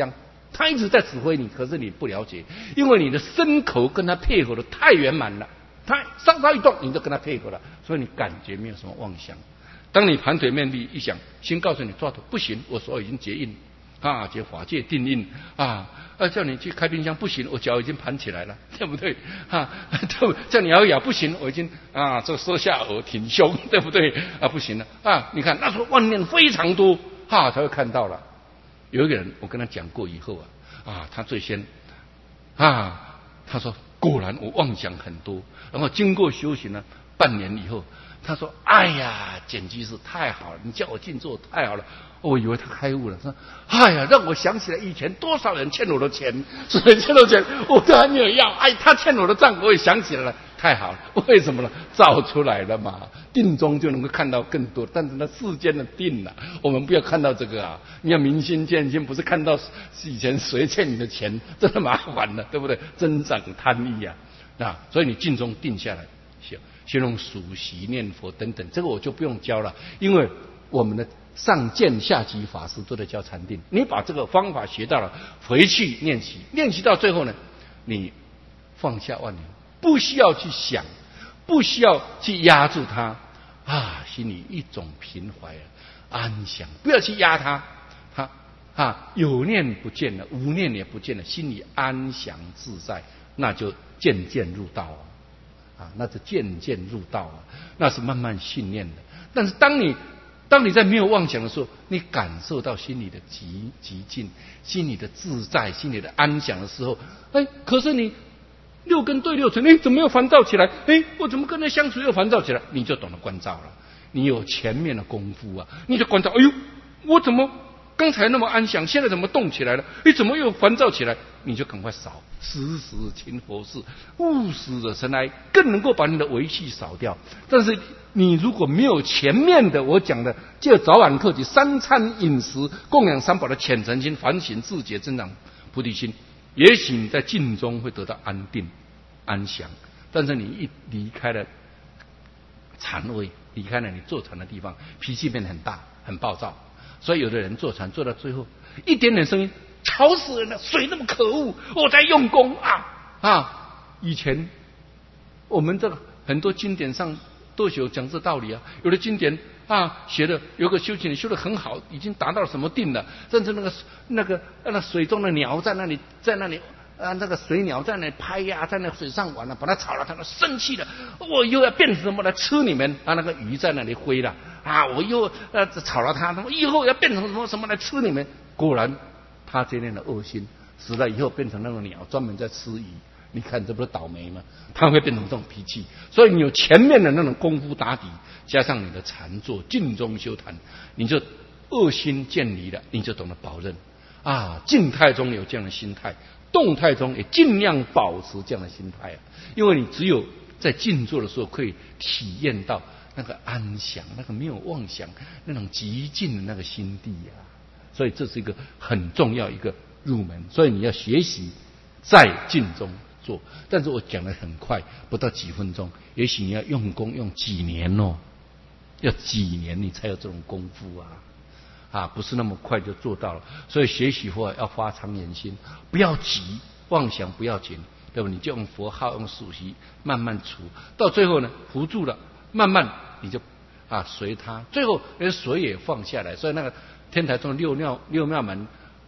他一直在指挥你，可是你不了解，因为你的身口跟他配合的太圆满了，他稍稍一动，你就跟他配合了，所以你感觉没有什么妄想。当你盘腿面壁一想，心告诉你抓头不行，我手已经结印啊，结法界定印啊，叫你去开冰箱不行，我脚已经盘起来了，对不对啊？叫你咬咬不行，我已经啊，这收下颚挺胸，对不对啊？不行了啊！你看那时候妄念非常多，才会看到了。有一个人，我跟他讲过以后他最先他说果然我妄想很多，然后经过修行呢，半年以后，他说：“哎呀，简居士太好了，你叫我静坐太好了。”我以为他开悟了，说：“哎呀，让我想起来以前多少人欠我的钱，所以欠我钱我都还没有要。哎，他欠我的账我也想起来了，太好了。为什么呢？造出来了嘛，定中就能够看到更多。但是那世间的定啊，我们不要看到这个啊，你要明心见性，不是看到以前谁欠你的钱，真的麻烦了，对不对？增长贪意啊，所以你静中定下来。”先用数息念佛等等，这个我就不用教了，因为我们的上剑下级法师都在教禅定。你把这个方法学到了，回去练习，练习到最后呢，你放下万念，不需要去想，不需要去压住它心里一种平怀安详，不要去压它，有念不见了，无念也不见了，心里安详自在，那就渐渐入道那是渐渐入道那是慢慢训练的。但是当你在没有妄想的时候，你感受到心里的寂静，心里的自在，心里的安详的时候，可是你六根对六尘，怎么又烦躁起来？我怎么跟他相处又烦躁起来？你就懂得关照了，你有前面的功夫你就关照。我怎么刚才那么安详，现在怎么动起来了？怎么又烦躁起来？你就赶快扫，时时勤佛事，勿使惹尘埃，更能够把你的维系扫掉。但是你如果没有前面的我讲的，借早晚课题、三餐饮食、供养三宝的虔诚心、反省自觉、增长菩提心，也许你在静中会得到安定、安详。但是你一离开了禅位，离开了你坐禅的地方，脾气变得很大、很暴躁。所以有的人坐禅做到最后，一点点声音吵死人了，谁那么可恶？我在用功以前我们这个很多经典上都有讲这道理有的经典写的有个修行人修得很好，已经达到什么定了，甚至那水中的鸟在那里那个水鸟在那里拍在那水上玩把它吵了，他都生气了，我又要变成什么来吃你们那个鱼在那里挥了我又吵了他以后要变成什么来吃你们。果然他这样的恶心死了以后变成那种鸟，专门在吃鱼。你看这不是倒霉吗？他会变成这种脾气。所以你有前面的那种功夫打底，加上你的禅坐静中修禅，你就恶心渐离了，你就懂得保任静态中有这样的心态，动态中也尽量保持这样的心态因为你只有在静坐的时候可以体验到那个安详，那个没有妄想，那种极静的那个心地所以这是一个很重要一个入门。所以你要学习在静中做，但是我讲得很快，不到几分钟，也许你要用功用几年要几年你才有这种功夫不是那么快就做到了。所以学习佛要发长远心，不要急，妄想不要紧，对吧？你就用佛号用数息慢慢除，到最后呢扶住了，慢慢你就随他，最后连水也放下来。所以那个天台宗六妙门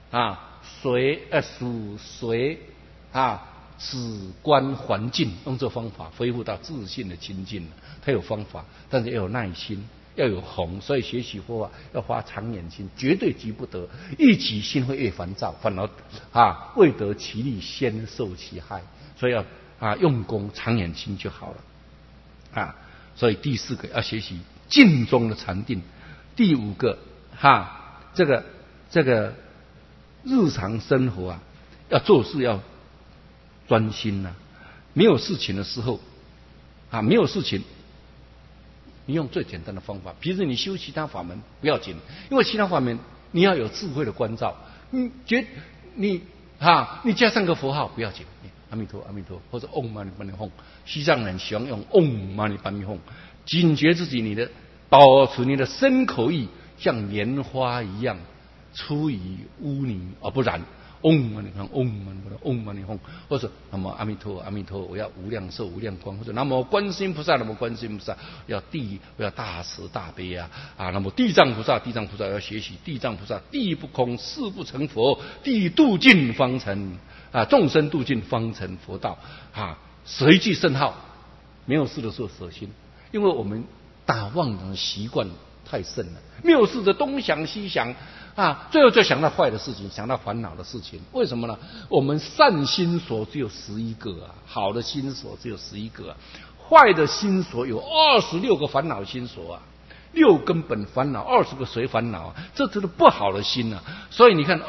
数随止观环境，用这方法恢复到自信的清净。他有方法，但是要有耐心，要有弘。所以学习佛法要发长远心，绝对急不得，一急心会越烦躁，反而未得其利先受其害。所以要用功长远心就好了所以第四个要学习静中的禅定，第五个这个日常生活要做事要专心没有事情的时候没有事情，你用最简单的方法，比如你修其他法门不要紧，因为其他法门你要有智慧的关照，你加上个佛号不要紧，阿弥陀阿弥陀，或者嗡嘛呢叭咪吽。西藏人喜欢用嗡嘛呢叭咪吽，警觉自己，保持你的身口意像莲花一样出于污泥而不染， 嗡嘛呢吽，嗡嘛呢吽，嗡嘛呢吽，或者南无阿弥陀佛，阿弥陀佛，我要无量寿无量光，或者南无观世音菩萨，南无观世音菩萨，我要大慈大悲啊！南无地藏菩萨，地藏菩萨要学习地藏菩萨，地不空，誓不成佛，地度尽方成众生度尽方成佛道舍一句圣号，没有事的时候舍心，因为我们打妄的习惯太深了，没有事的东想西想最后就想到坏的事情，想到烦恼的事情。为什么呢？我们善心所只有11个好的心所只有11个坏的心所有26个烦恼心所6根本烦恼，20个随烦恼这都是不好的心所以你看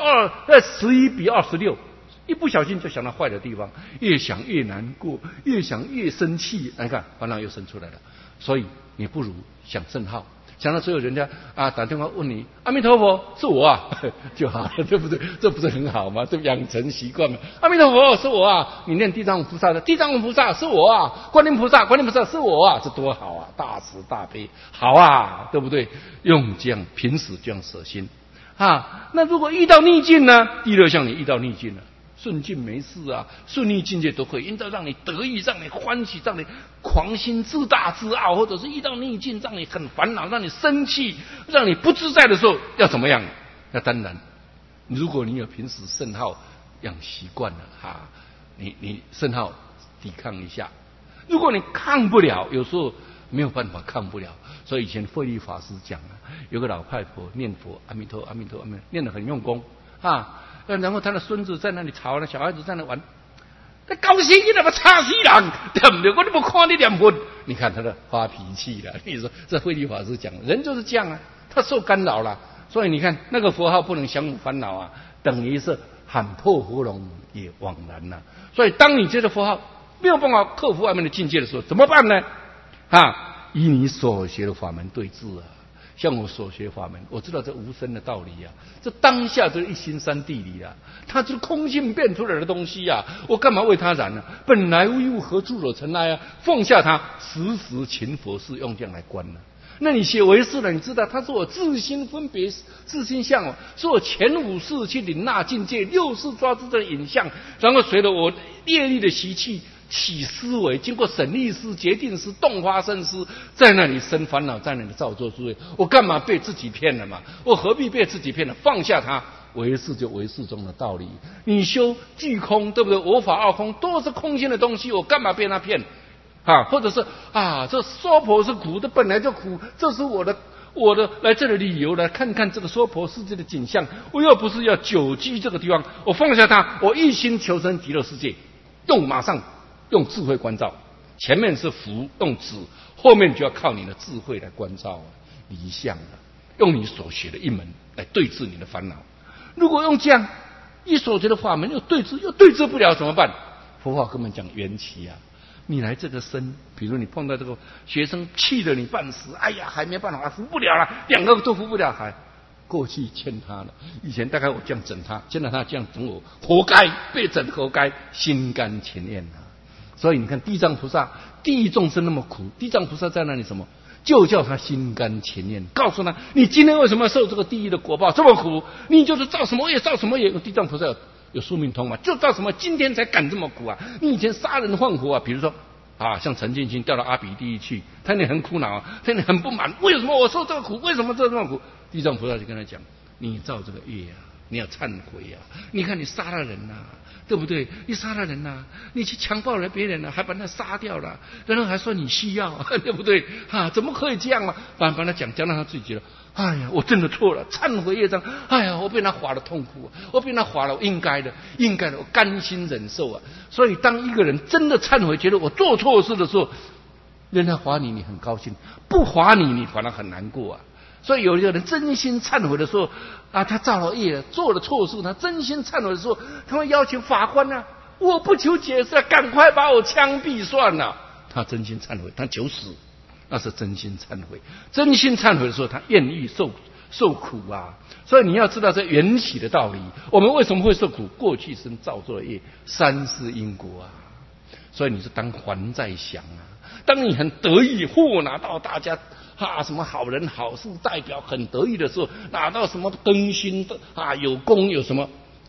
11比26，一不小心就想到坏的地方，越想越难过，越想越生气，你看烦恼又生出来了。所以你不如想圣号，想到最后人家打电话问你阿弥陀佛是我就好了，对不对？这不是很好吗？这养成习惯嘛。阿弥陀佛是我你念地藏王菩萨的地藏王菩萨是我观音菩萨是我这多好大慈大悲好对不对？用这样平时这样舍心那如果遇到逆境呢？第6项你遇到逆境了，顺境没事顺利境界都可以，因为让你得意，让你欢喜，让你狂心自大自傲，或者是遇到逆境让你很烦恼，让你生气，让你不自在的时候要怎么样？那当然如果你有平时圣号养习惯了你圣号抵抗一下。如果你抗不了，有时候没有办法抗不了，所以以前慧律法师讲有个老太婆念佛阿弥陀阿弥陀阿弥陀，念得很用功然后他的孙子在那里吵，那小孩子在那玩，他高兴你那么差死人，对不对？我都不看你念佛，你看他的发脾气了。你说这慧律法师讲，人就是这样他受干扰了，所以你看那个佛号不能降伏烦恼等于是喊破喉咙也枉然所以当你觉得佛号没有办法克服外面的境界的时候，怎么办呢？以你所学的法门对治像我所学法门，我知道这无生的道理这当下就是一心三地理它就是空性变出来的东西我干嘛为它染呢？本来无一物，何处惹尘埃放下它，时时勤佛事，用这样来观那你写唯识了，你知道它是我自心分别自心相是我前5世去领纳境界，6世抓住这个影像，然后随着我业力的习气起思维，经过审力思、决定思、动发生思，在那里生烦恼，在那里造作诸位，我干嘛被自己骗了嘛？我何必被自己骗了？放下它，唯识就唯识中的道理。你修具空，对不对？我法二空都是空性的东西，我干嘛被他骗？或者是这娑婆是苦的，本来就苦，这是我的来这里理由，来看看这个娑婆世界的景象。我又不是要久居这个地方，我放下它，我一心求生极乐世界，马上用智慧关照，前面是福用止，后面就要靠你的智慧来关照离相用你所学的一门来对治你的烦恼。如果用这样一所学的法门又对治不了怎么办？佛法根本讲缘起你来这个生，比如你碰到这个学生气得你半死，哎呀还没办法服不了了，2个都服不了，还过去欠他了，以前大概我这样整他，见到他这样整我，活该被整，活该，心甘情愿所以你看地藏菩萨地狱众生那么苦，地藏菩萨在那里什么？就叫他心甘情愿，告诉他你今天为什么要受这个地狱的果报这么苦？你就是造什么业造什么业。地藏菩萨有宿命通嘛，就造什么今天才敢这么苦你以前杀人放火比如说像陈进兴掉到阿鼻地狱去，他那很苦恼他那很不满，为什么我受这个苦？为什么这么苦？地藏菩萨就跟他讲，你造这个业你要忏悔你看你杀了人对不对？你杀了人你去强暴了别人还把他杀掉了，然后还说你需要对不对怎么可以这样把他讲到他自己觉得哎呀我真的错了，忏悔业障，哎呀我被他划了痛苦我被他划了，应该的我甘心忍受所以当一个人真的忏悔，觉得我做错事的时候，人家划你很高兴，不划你反而很难过所以有一个人真心忏悔的时候他造了业做了错事，他真心忏悔的时候，他会要求法官我不求解释赶快把我枪毙算了。他真心忏悔，他求死，那是真心忏悔。真心忏悔的时候，他愿意受苦所以你要知道这缘起的道理，我们为什么会受苦？过去生造作的业，3世因果所以你是当还在想当你很得意拿到大家什么好人好事代表很得意的时候，拿到什么灯芯有功有什么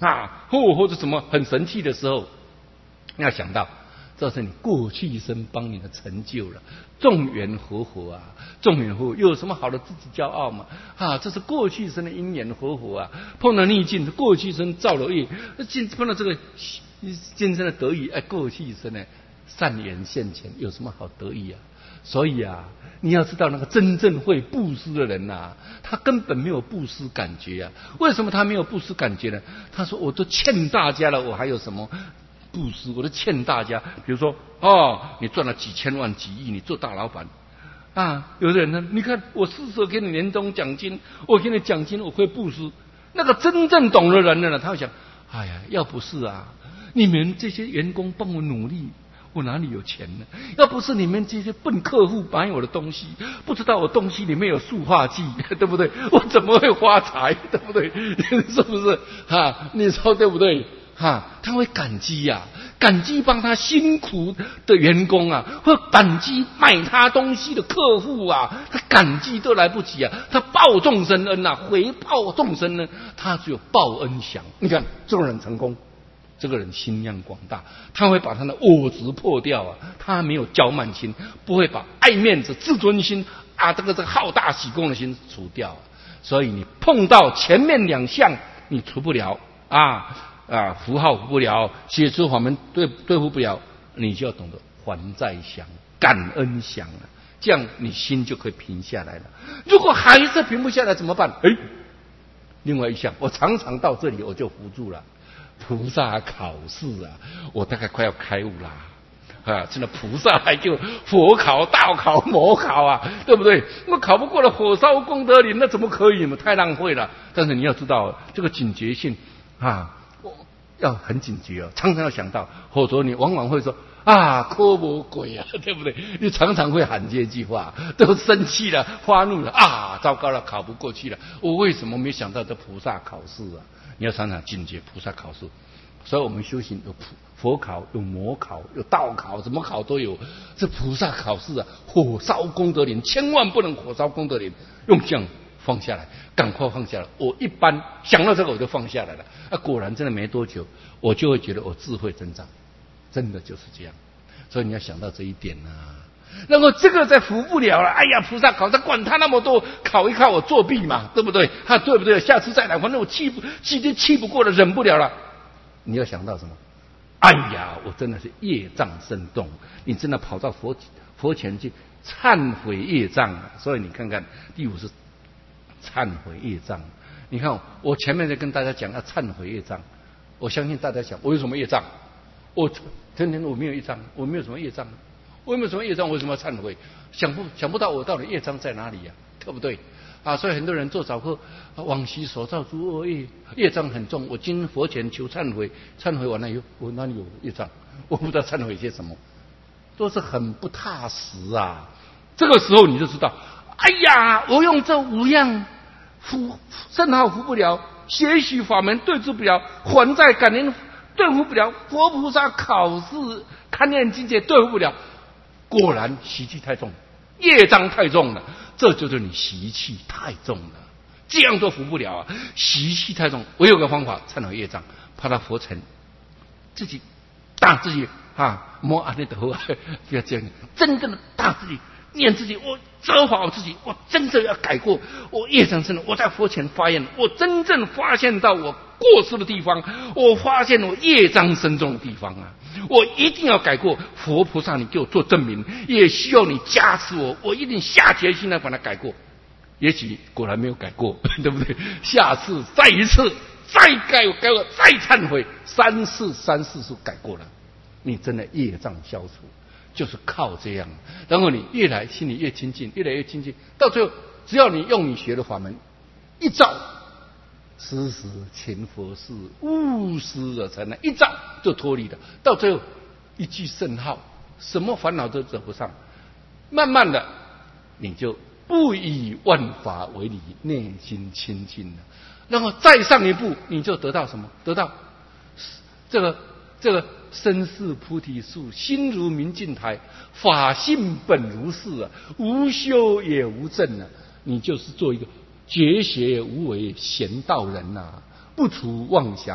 或者什么很神气的时候，要想到这是你过去一生帮你的成就了，众缘和合啊，众缘和合有什么好的自己骄傲吗？这是过去一生的因缘和合啊，碰到逆境，过去一生造了业，碰到这个今生的得意，过去一生呢善缘现前，有什么好得意啊？所以你要知道那个真正会布施的人他根本没有布施感觉啊。为什么他没有布施感觉呢？他说我都欠大家了，我还有什么布施？我都欠大家。比如说你赚了几千万几亿，你做大老板有的人呢，你看我施舍给你年终奖金，我给你奖金，我会布施。那个真正懂的人呢，他会想，哎呀，要不是你们这些员工帮我努力，我哪里有钱呢？要不是你们这些笨客户买我的东西，不知道我东西里面有塑化剂，对不对？我怎么会发财？对不对？是不是？你说对不对？他会感激感激帮他辛苦的员工或感激买他东西的客户他感激都来不及他报众生恩回报众生恩，他只有报恩享。你看这种人成功，这个人心量广大，他会把他的我执破掉他没有骄慢心，不会把爱面子、自尊心这个好大喜功的心除掉所以你碰到前面两项你除不了符号除不了，写出法门对付不了，你就要懂得还债想、感恩想这样你心就可以平下来了。如果还是平不下来怎么办？另外一项，我常常到这里我就扶住了。菩萨考试我大概快要开悟啦真的菩萨还就佛考、道考、魔考对不对？我考不过了火烧功德林，那怎么可以嘛？太浪费了。但是你要知道这个警觉性要很警觉常常要想到，否则你往往会说可魔鬼对不对？你常常会喊这句话，都生气了、发怒了糟糕了，考不过去了，我为什么没想到这菩萨考试你要常常警觉菩萨考试。所以我们修行有佛考、有魔考、有道考，什么考都有。这菩萨考试火烧功德林，千万不能火烧功德林，用这样放下来，赶快放下来。我一般想到这个我就放下来了果然真的没多久，我就会觉得我智慧增长，真的就是这样。所以你要想到这一点然后这个再服不了了，菩萨考他管他那么多，考一考我作弊嘛，对不对？对不对？下次再来，反正我气不过了，忍不了了。你要想到什么？我真的是业障深重，你真的跑到佛前去忏悔业障所以你看看第五是忏悔业障。你看我前面在跟大家讲要忏悔业障，我相信大家想我有什么业障？我没有业障，我没有什么业障，我没有什么业障，为什么要忏悔？想不到我到底业障在哪里对不对？所以很多人做早课，往昔所造诸恶业，业障很重。我今佛前求忏悔，忏悔完了以后，我哪里有业障？我不知道忏悔些什么，都是很不踏实这个时候你就知道，我用这5样圣号服不了，学习法门对治不了，还债感恩对付不了，佛菩萨考试勘验境界对付不了，果然习气太重，业障太重了。这就是你习气太重了，这样都服不了习气太重。我有个方法忏悔业障，跑到佛前自己打自己摸阿弥陀佛，不要这样，真正的打自己，念自己，我责罚我自己，我真正要改过，我业障深了，我在佛前发愿，我真正发现到我过失的地方，我发现我业障深重的地方我一定要改过。佛菩萨你给我做证明，也需要你加持我一定下决心来把它改过。也许果然没有改过，对不对？下次再一次再改过再忏悔3次是改过了，你真的业障消除，就是靠这样。然后你越来心里越亲近，越来越亲近，到最后只要你用你学的法门一照，时时勤佛事，勿施而成一照就脱离了。到最后一句圣号，什么烦恼都惹不上，慢慢的你就不以万法为理，内心清净了。然后再上一步，你就得到什么？得到这个身似菩提树，心如明镜台，法性本如是无修也无证你就是做一个绝学无为贤道人不除妄想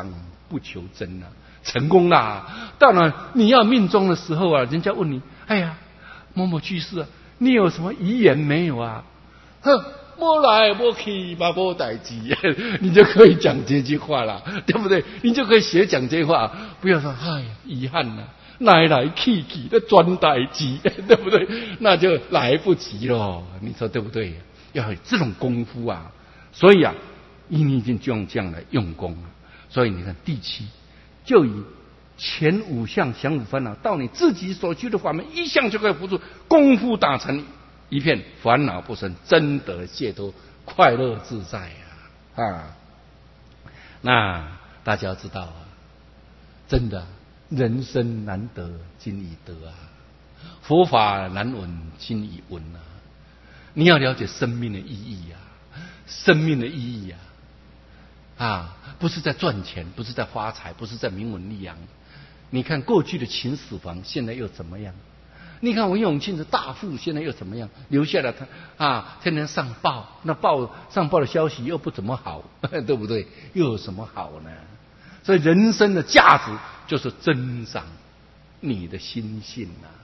不求真啊，成功啦。当然你要命中的时候啊，人家问你，哎呀，某某去世啊，你有什么遗言没有啊？哼，摸来摸去嘛摸代志，你就可以讲这句话了，对不对？你就可以学讲这句话，不要说哎呀遗憾呐、来来去去的专代志，对不对？那就来不及了，你说对不对？要有这种功夫啊，所以啊，你已经就用这样来用功了。所以你看第七，就以前五项降伏烦恼，到你自己所修的法门，一项就可以付出功夫达成，一片烦恼不生，真得解脱，快乐自在啊！那大家要知道啊，真的人生难得今已得啊，佛法难闻今已闻啊！你要了解生命的意义啊，生命的意义啊，不是在赚钱，不是在发财，不是在名闻利养。你看过去的秦始皇，现在又怎么样？你看文永庆的大富，现在又怎么样？留下了他天天上报，那上报的消息又不怎么好，对不对？又有什么好呢？所以人生的价值就是增长你的心性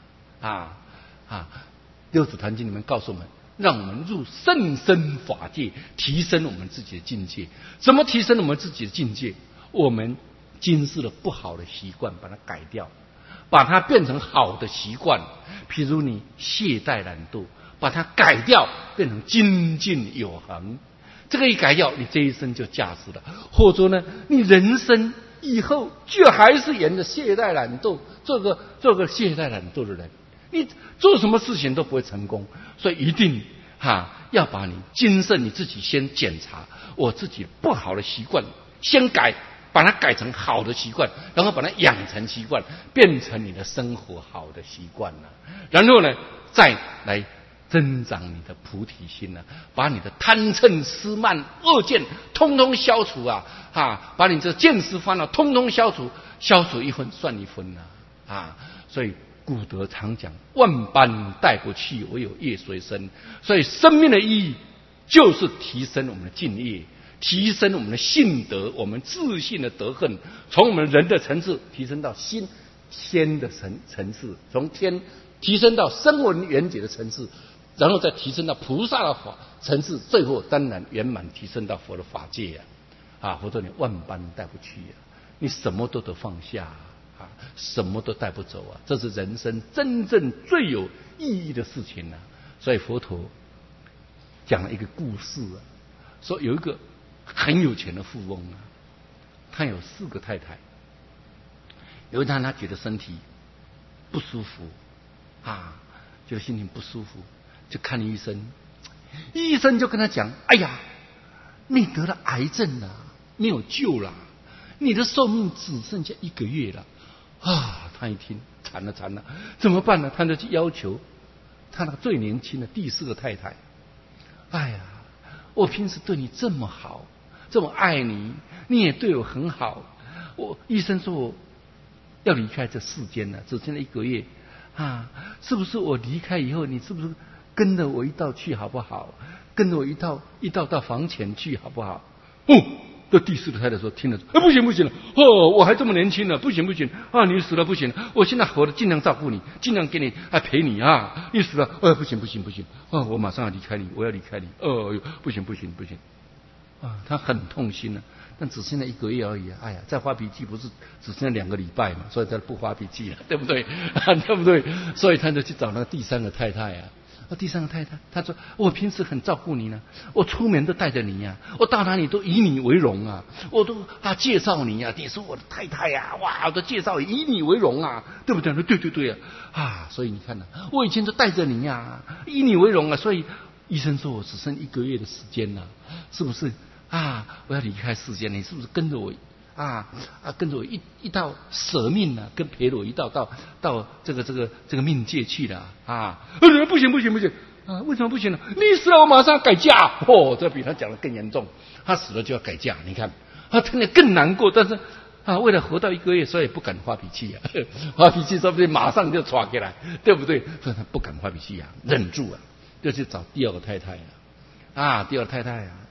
六祖坛经里面告诉我们，让我们入甚深法界，提升我们自己的境界。怎么提升我们自己的境界？我们今世的不好的习惯，把它改掉，把它变成好的习惯。譬如你懈怠懒惰，把它改掉，变成精进有恒。这个一改掉，你这一生就价值了。或者呢，你人生以后就还是沿着懈怠懒惰，做个懈怠懒惰的人，你做什么事情都不会成功。所以一定要把你今生你自己先检查，我自己不好的习惯先改，把它改成好的习惯，然后把它养成习惯，变成你的生活好的习惯了。然后呢，再来增长你的菩提心把你的贪嗔痴慢恶见通通消除把你这见识烦恼通通消除，消除一分算一分所以古德常讲，万般带不去，唯有业随身。所以生命的意义就是提升我们的敬业，提升我们的信德，我们自信的德行，从我们人的层次提升到天的层次，从天提升到声闻缘觉的层次，然后再提升到菩萨的法层次，最后当然圆满提升到佛的法界否则你万般带不去你什么都得放下什么都带不走这是人生真正最有意义的事情所以佛陀讲了一个故事说有一个很有钱的富翁他有4个太太。有一天他觉得身体不舒服觉得心情不舒服，就看医生。医生就跟他讲，哎呀，你得了癌症了，没有救了，你的寿命只剩下1个月了他一听惨了，怎么办呢？他就去要求他那个最年轻的第4个太太，哎呀，我平时对你这么好，这么爱你，你也对我很好，医生说我要离开这世间了，只剩下1个月是不是我离开以后，你是不是跟着我一道去好不好？跟着我一道到房前去好不好？这第4个太太说，听了说，不行了，我还这么年轻呢，不行你死了不行，我现在活的尽量照顾你，尽量给你陪你你死了不行我马上要离开你，我要离开你不行他很痛心但只剩下1个月而已哎呀，再发脾气不是只剩下2个礼拜嘛，所以他不发脾气了，对不对对不对？所以他就去找那个第3个太太第3个太太他说，我平时很照顾你我出门都带着你我到哪里都以你为荣我都介绍你你是我的太太哇，我都介绍以你为荣对不对？对所以你看我以前都带着你以你为荣所以医生说我只剩1个月的时间是不是我要离开世间，你是不是跟着我跟着我一道舍命跟陪着我一道到这个命界去了不行为什么不行呢？你死了我马上改嫁这比他讲的更严重，他死了就要改嫁。你看他听得更难过，但是为了活到1个月，所以不敢发脾气发脾气说不定马上就抓起来，对不对？所以他不敢发脾气忍住就去找第2个太太第2个太太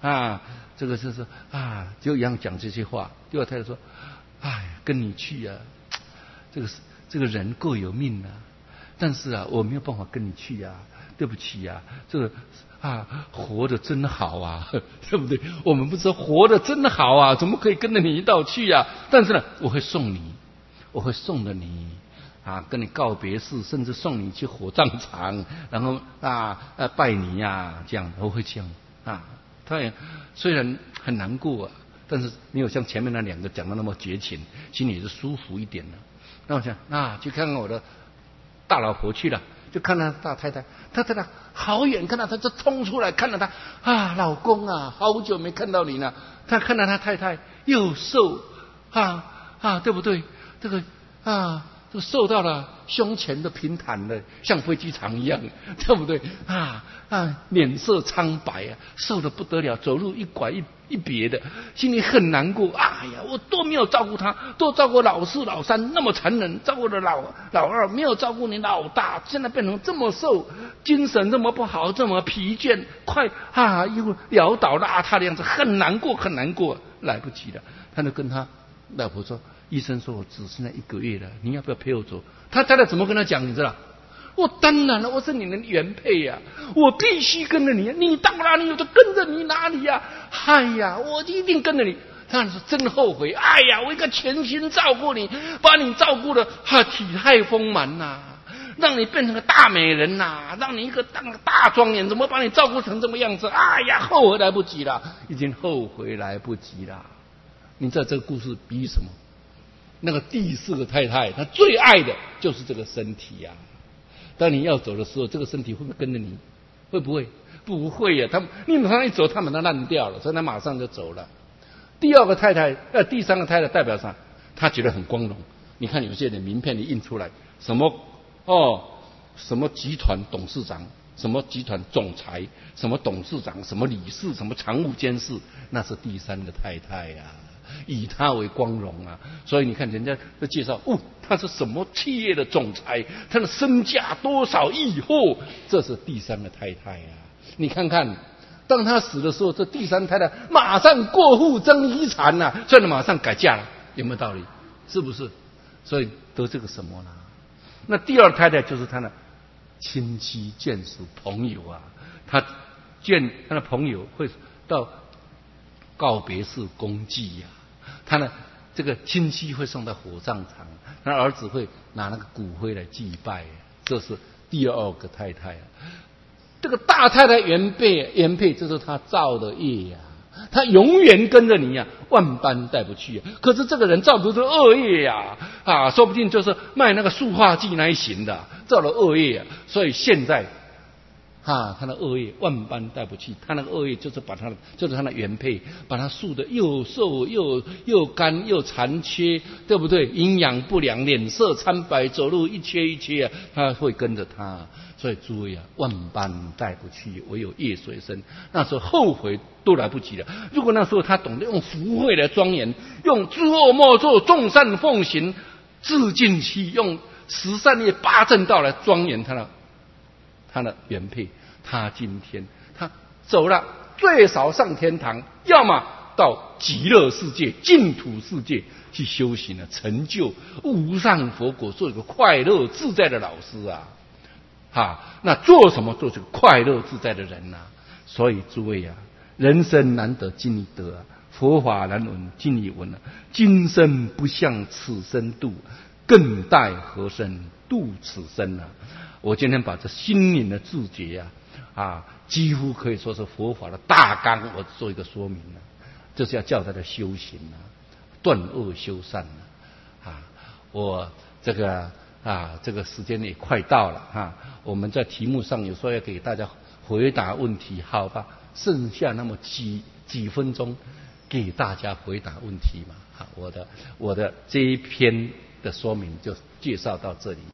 啊，这个就是啊，就一样讲这些话。第二太太说：“哎，跟你去啊，这个人各有命啊，但是啊，我没有办法跟你去啊，对不起啊，这个啊，活得真好啊，对不对？我们不是说活得真好啊，怎么可以跟着你一道去啊？但是呢，我会送着你。”啊，跟你告别式，甚至送你去火葬场，然后拜你呀，这样我会这样啊。他也虽然很难过啊，但是没有像前面那两个讲的那么绝情，心里是舒服一点的。那我想去看看我的大老婆去了，就看到大太太，大太太好远看到她就冲出来，看到她老公啊，好久没看到你了。他看到他太太又瘦对不对？这个就瘦到了胸前的平坦的，像飞机场一样，对不对？脸色苍白啊，瘦得不得了，走路一拐一别的，心里很难过。哎呀，我都没有照顾他，都照顾老四老三那么残忍，照顾了老二，没有照顾你老大，现在变成这么瘦，精神这么不好，这么疲倦，快又潦倒邋遢的样子，很难过，很难过，来不及了。他就跟他老婆说。医生说我只剩下1个月了，你要不要陪我走？他太太怎么跟他讲？你知道？我当然了，我是你的原配呀，我必须跟着你。你到哪里我就跟着你哪里呀！哎呀，我一定跟着你。他说真后悔，哎呀，我应该全心照顾你，把你照顾的体态丰满呐，让你变成个大美人呐，让你当个大庄严，怎么把你照顾成这么样子？哎呀，后悔来不及了，已经后悔来不及了。你知道这个故事比喻什么？那个第4个太太，她最爱的就是这个身体呀。当你要走的时候，这个身体会不会跟着你？会不会？不会呀。你马上一走，他们都烂掉了，所以他马上就走了。第3个太太代表上，他觉得很光荣。你看有些人名片里印出来，什么集团董事长，什么集团总裁，什么董事长，什么理事，什么常务监事，那是第3个太太呀。以他为光荣啊，所以你看人家的介绍，他是什么企业的总裁，他的身价多少亿这是第3个太太啊。你看看，当他死的时候，这第3太太马上过户争遗产啊，所以马上改嫁了，有没有道理？是不是？所以得这个什么呢？那第2太太就是他的亲戚眷属朋友啊，他的朋友会到告别式公祭呀，他呢这个亲戚会送到火葬场，他儿子会拿那个骨灰来祭拜，这是第2个太太啊。这个大太太原配，这是他造的业呀，他永远跟着你呀，万般带不去啊。可是这个人造的是恶业呀，说不定就是卖那个塑化剂那一型的，造了恶业啊，所以现在。他的恶业万般带不去，他那个恶业就是他的原配，把他塑的又瘦又干又残缺，对不对？营养不良，脸色苍白，走路一缺啊，他会跟着他。所以诸位啊，万般带不去，唯有业随身。那时候后悔都来不及了。如果那时候他懂得用福慧来庄严，用知恶莫作，众善奉行，自尽期，用十善业八正道来庄严他的原配，他今天他走了，最少上天堂，要么到极乐世界、净土世界去修行了，成就无上佛果，做一个快乐自在的老师啊！那做什么？做这个快乐自在的人啊！所以诸位啊，人生难得今已得啊，佛法难闻今已闻啊。今生不向此生度，更待何生度此生啊！我今天把这心灵的注解几乎可以说是佛法的大纲，我做一个说明了，就是要教大家修行断恶修善我这个时间也快到了我们在题目上有说要给大家回答问题，好吧？剩下那么几分钟给大家回答问题嘛。好，我的这一篇的说明就介绍到这里。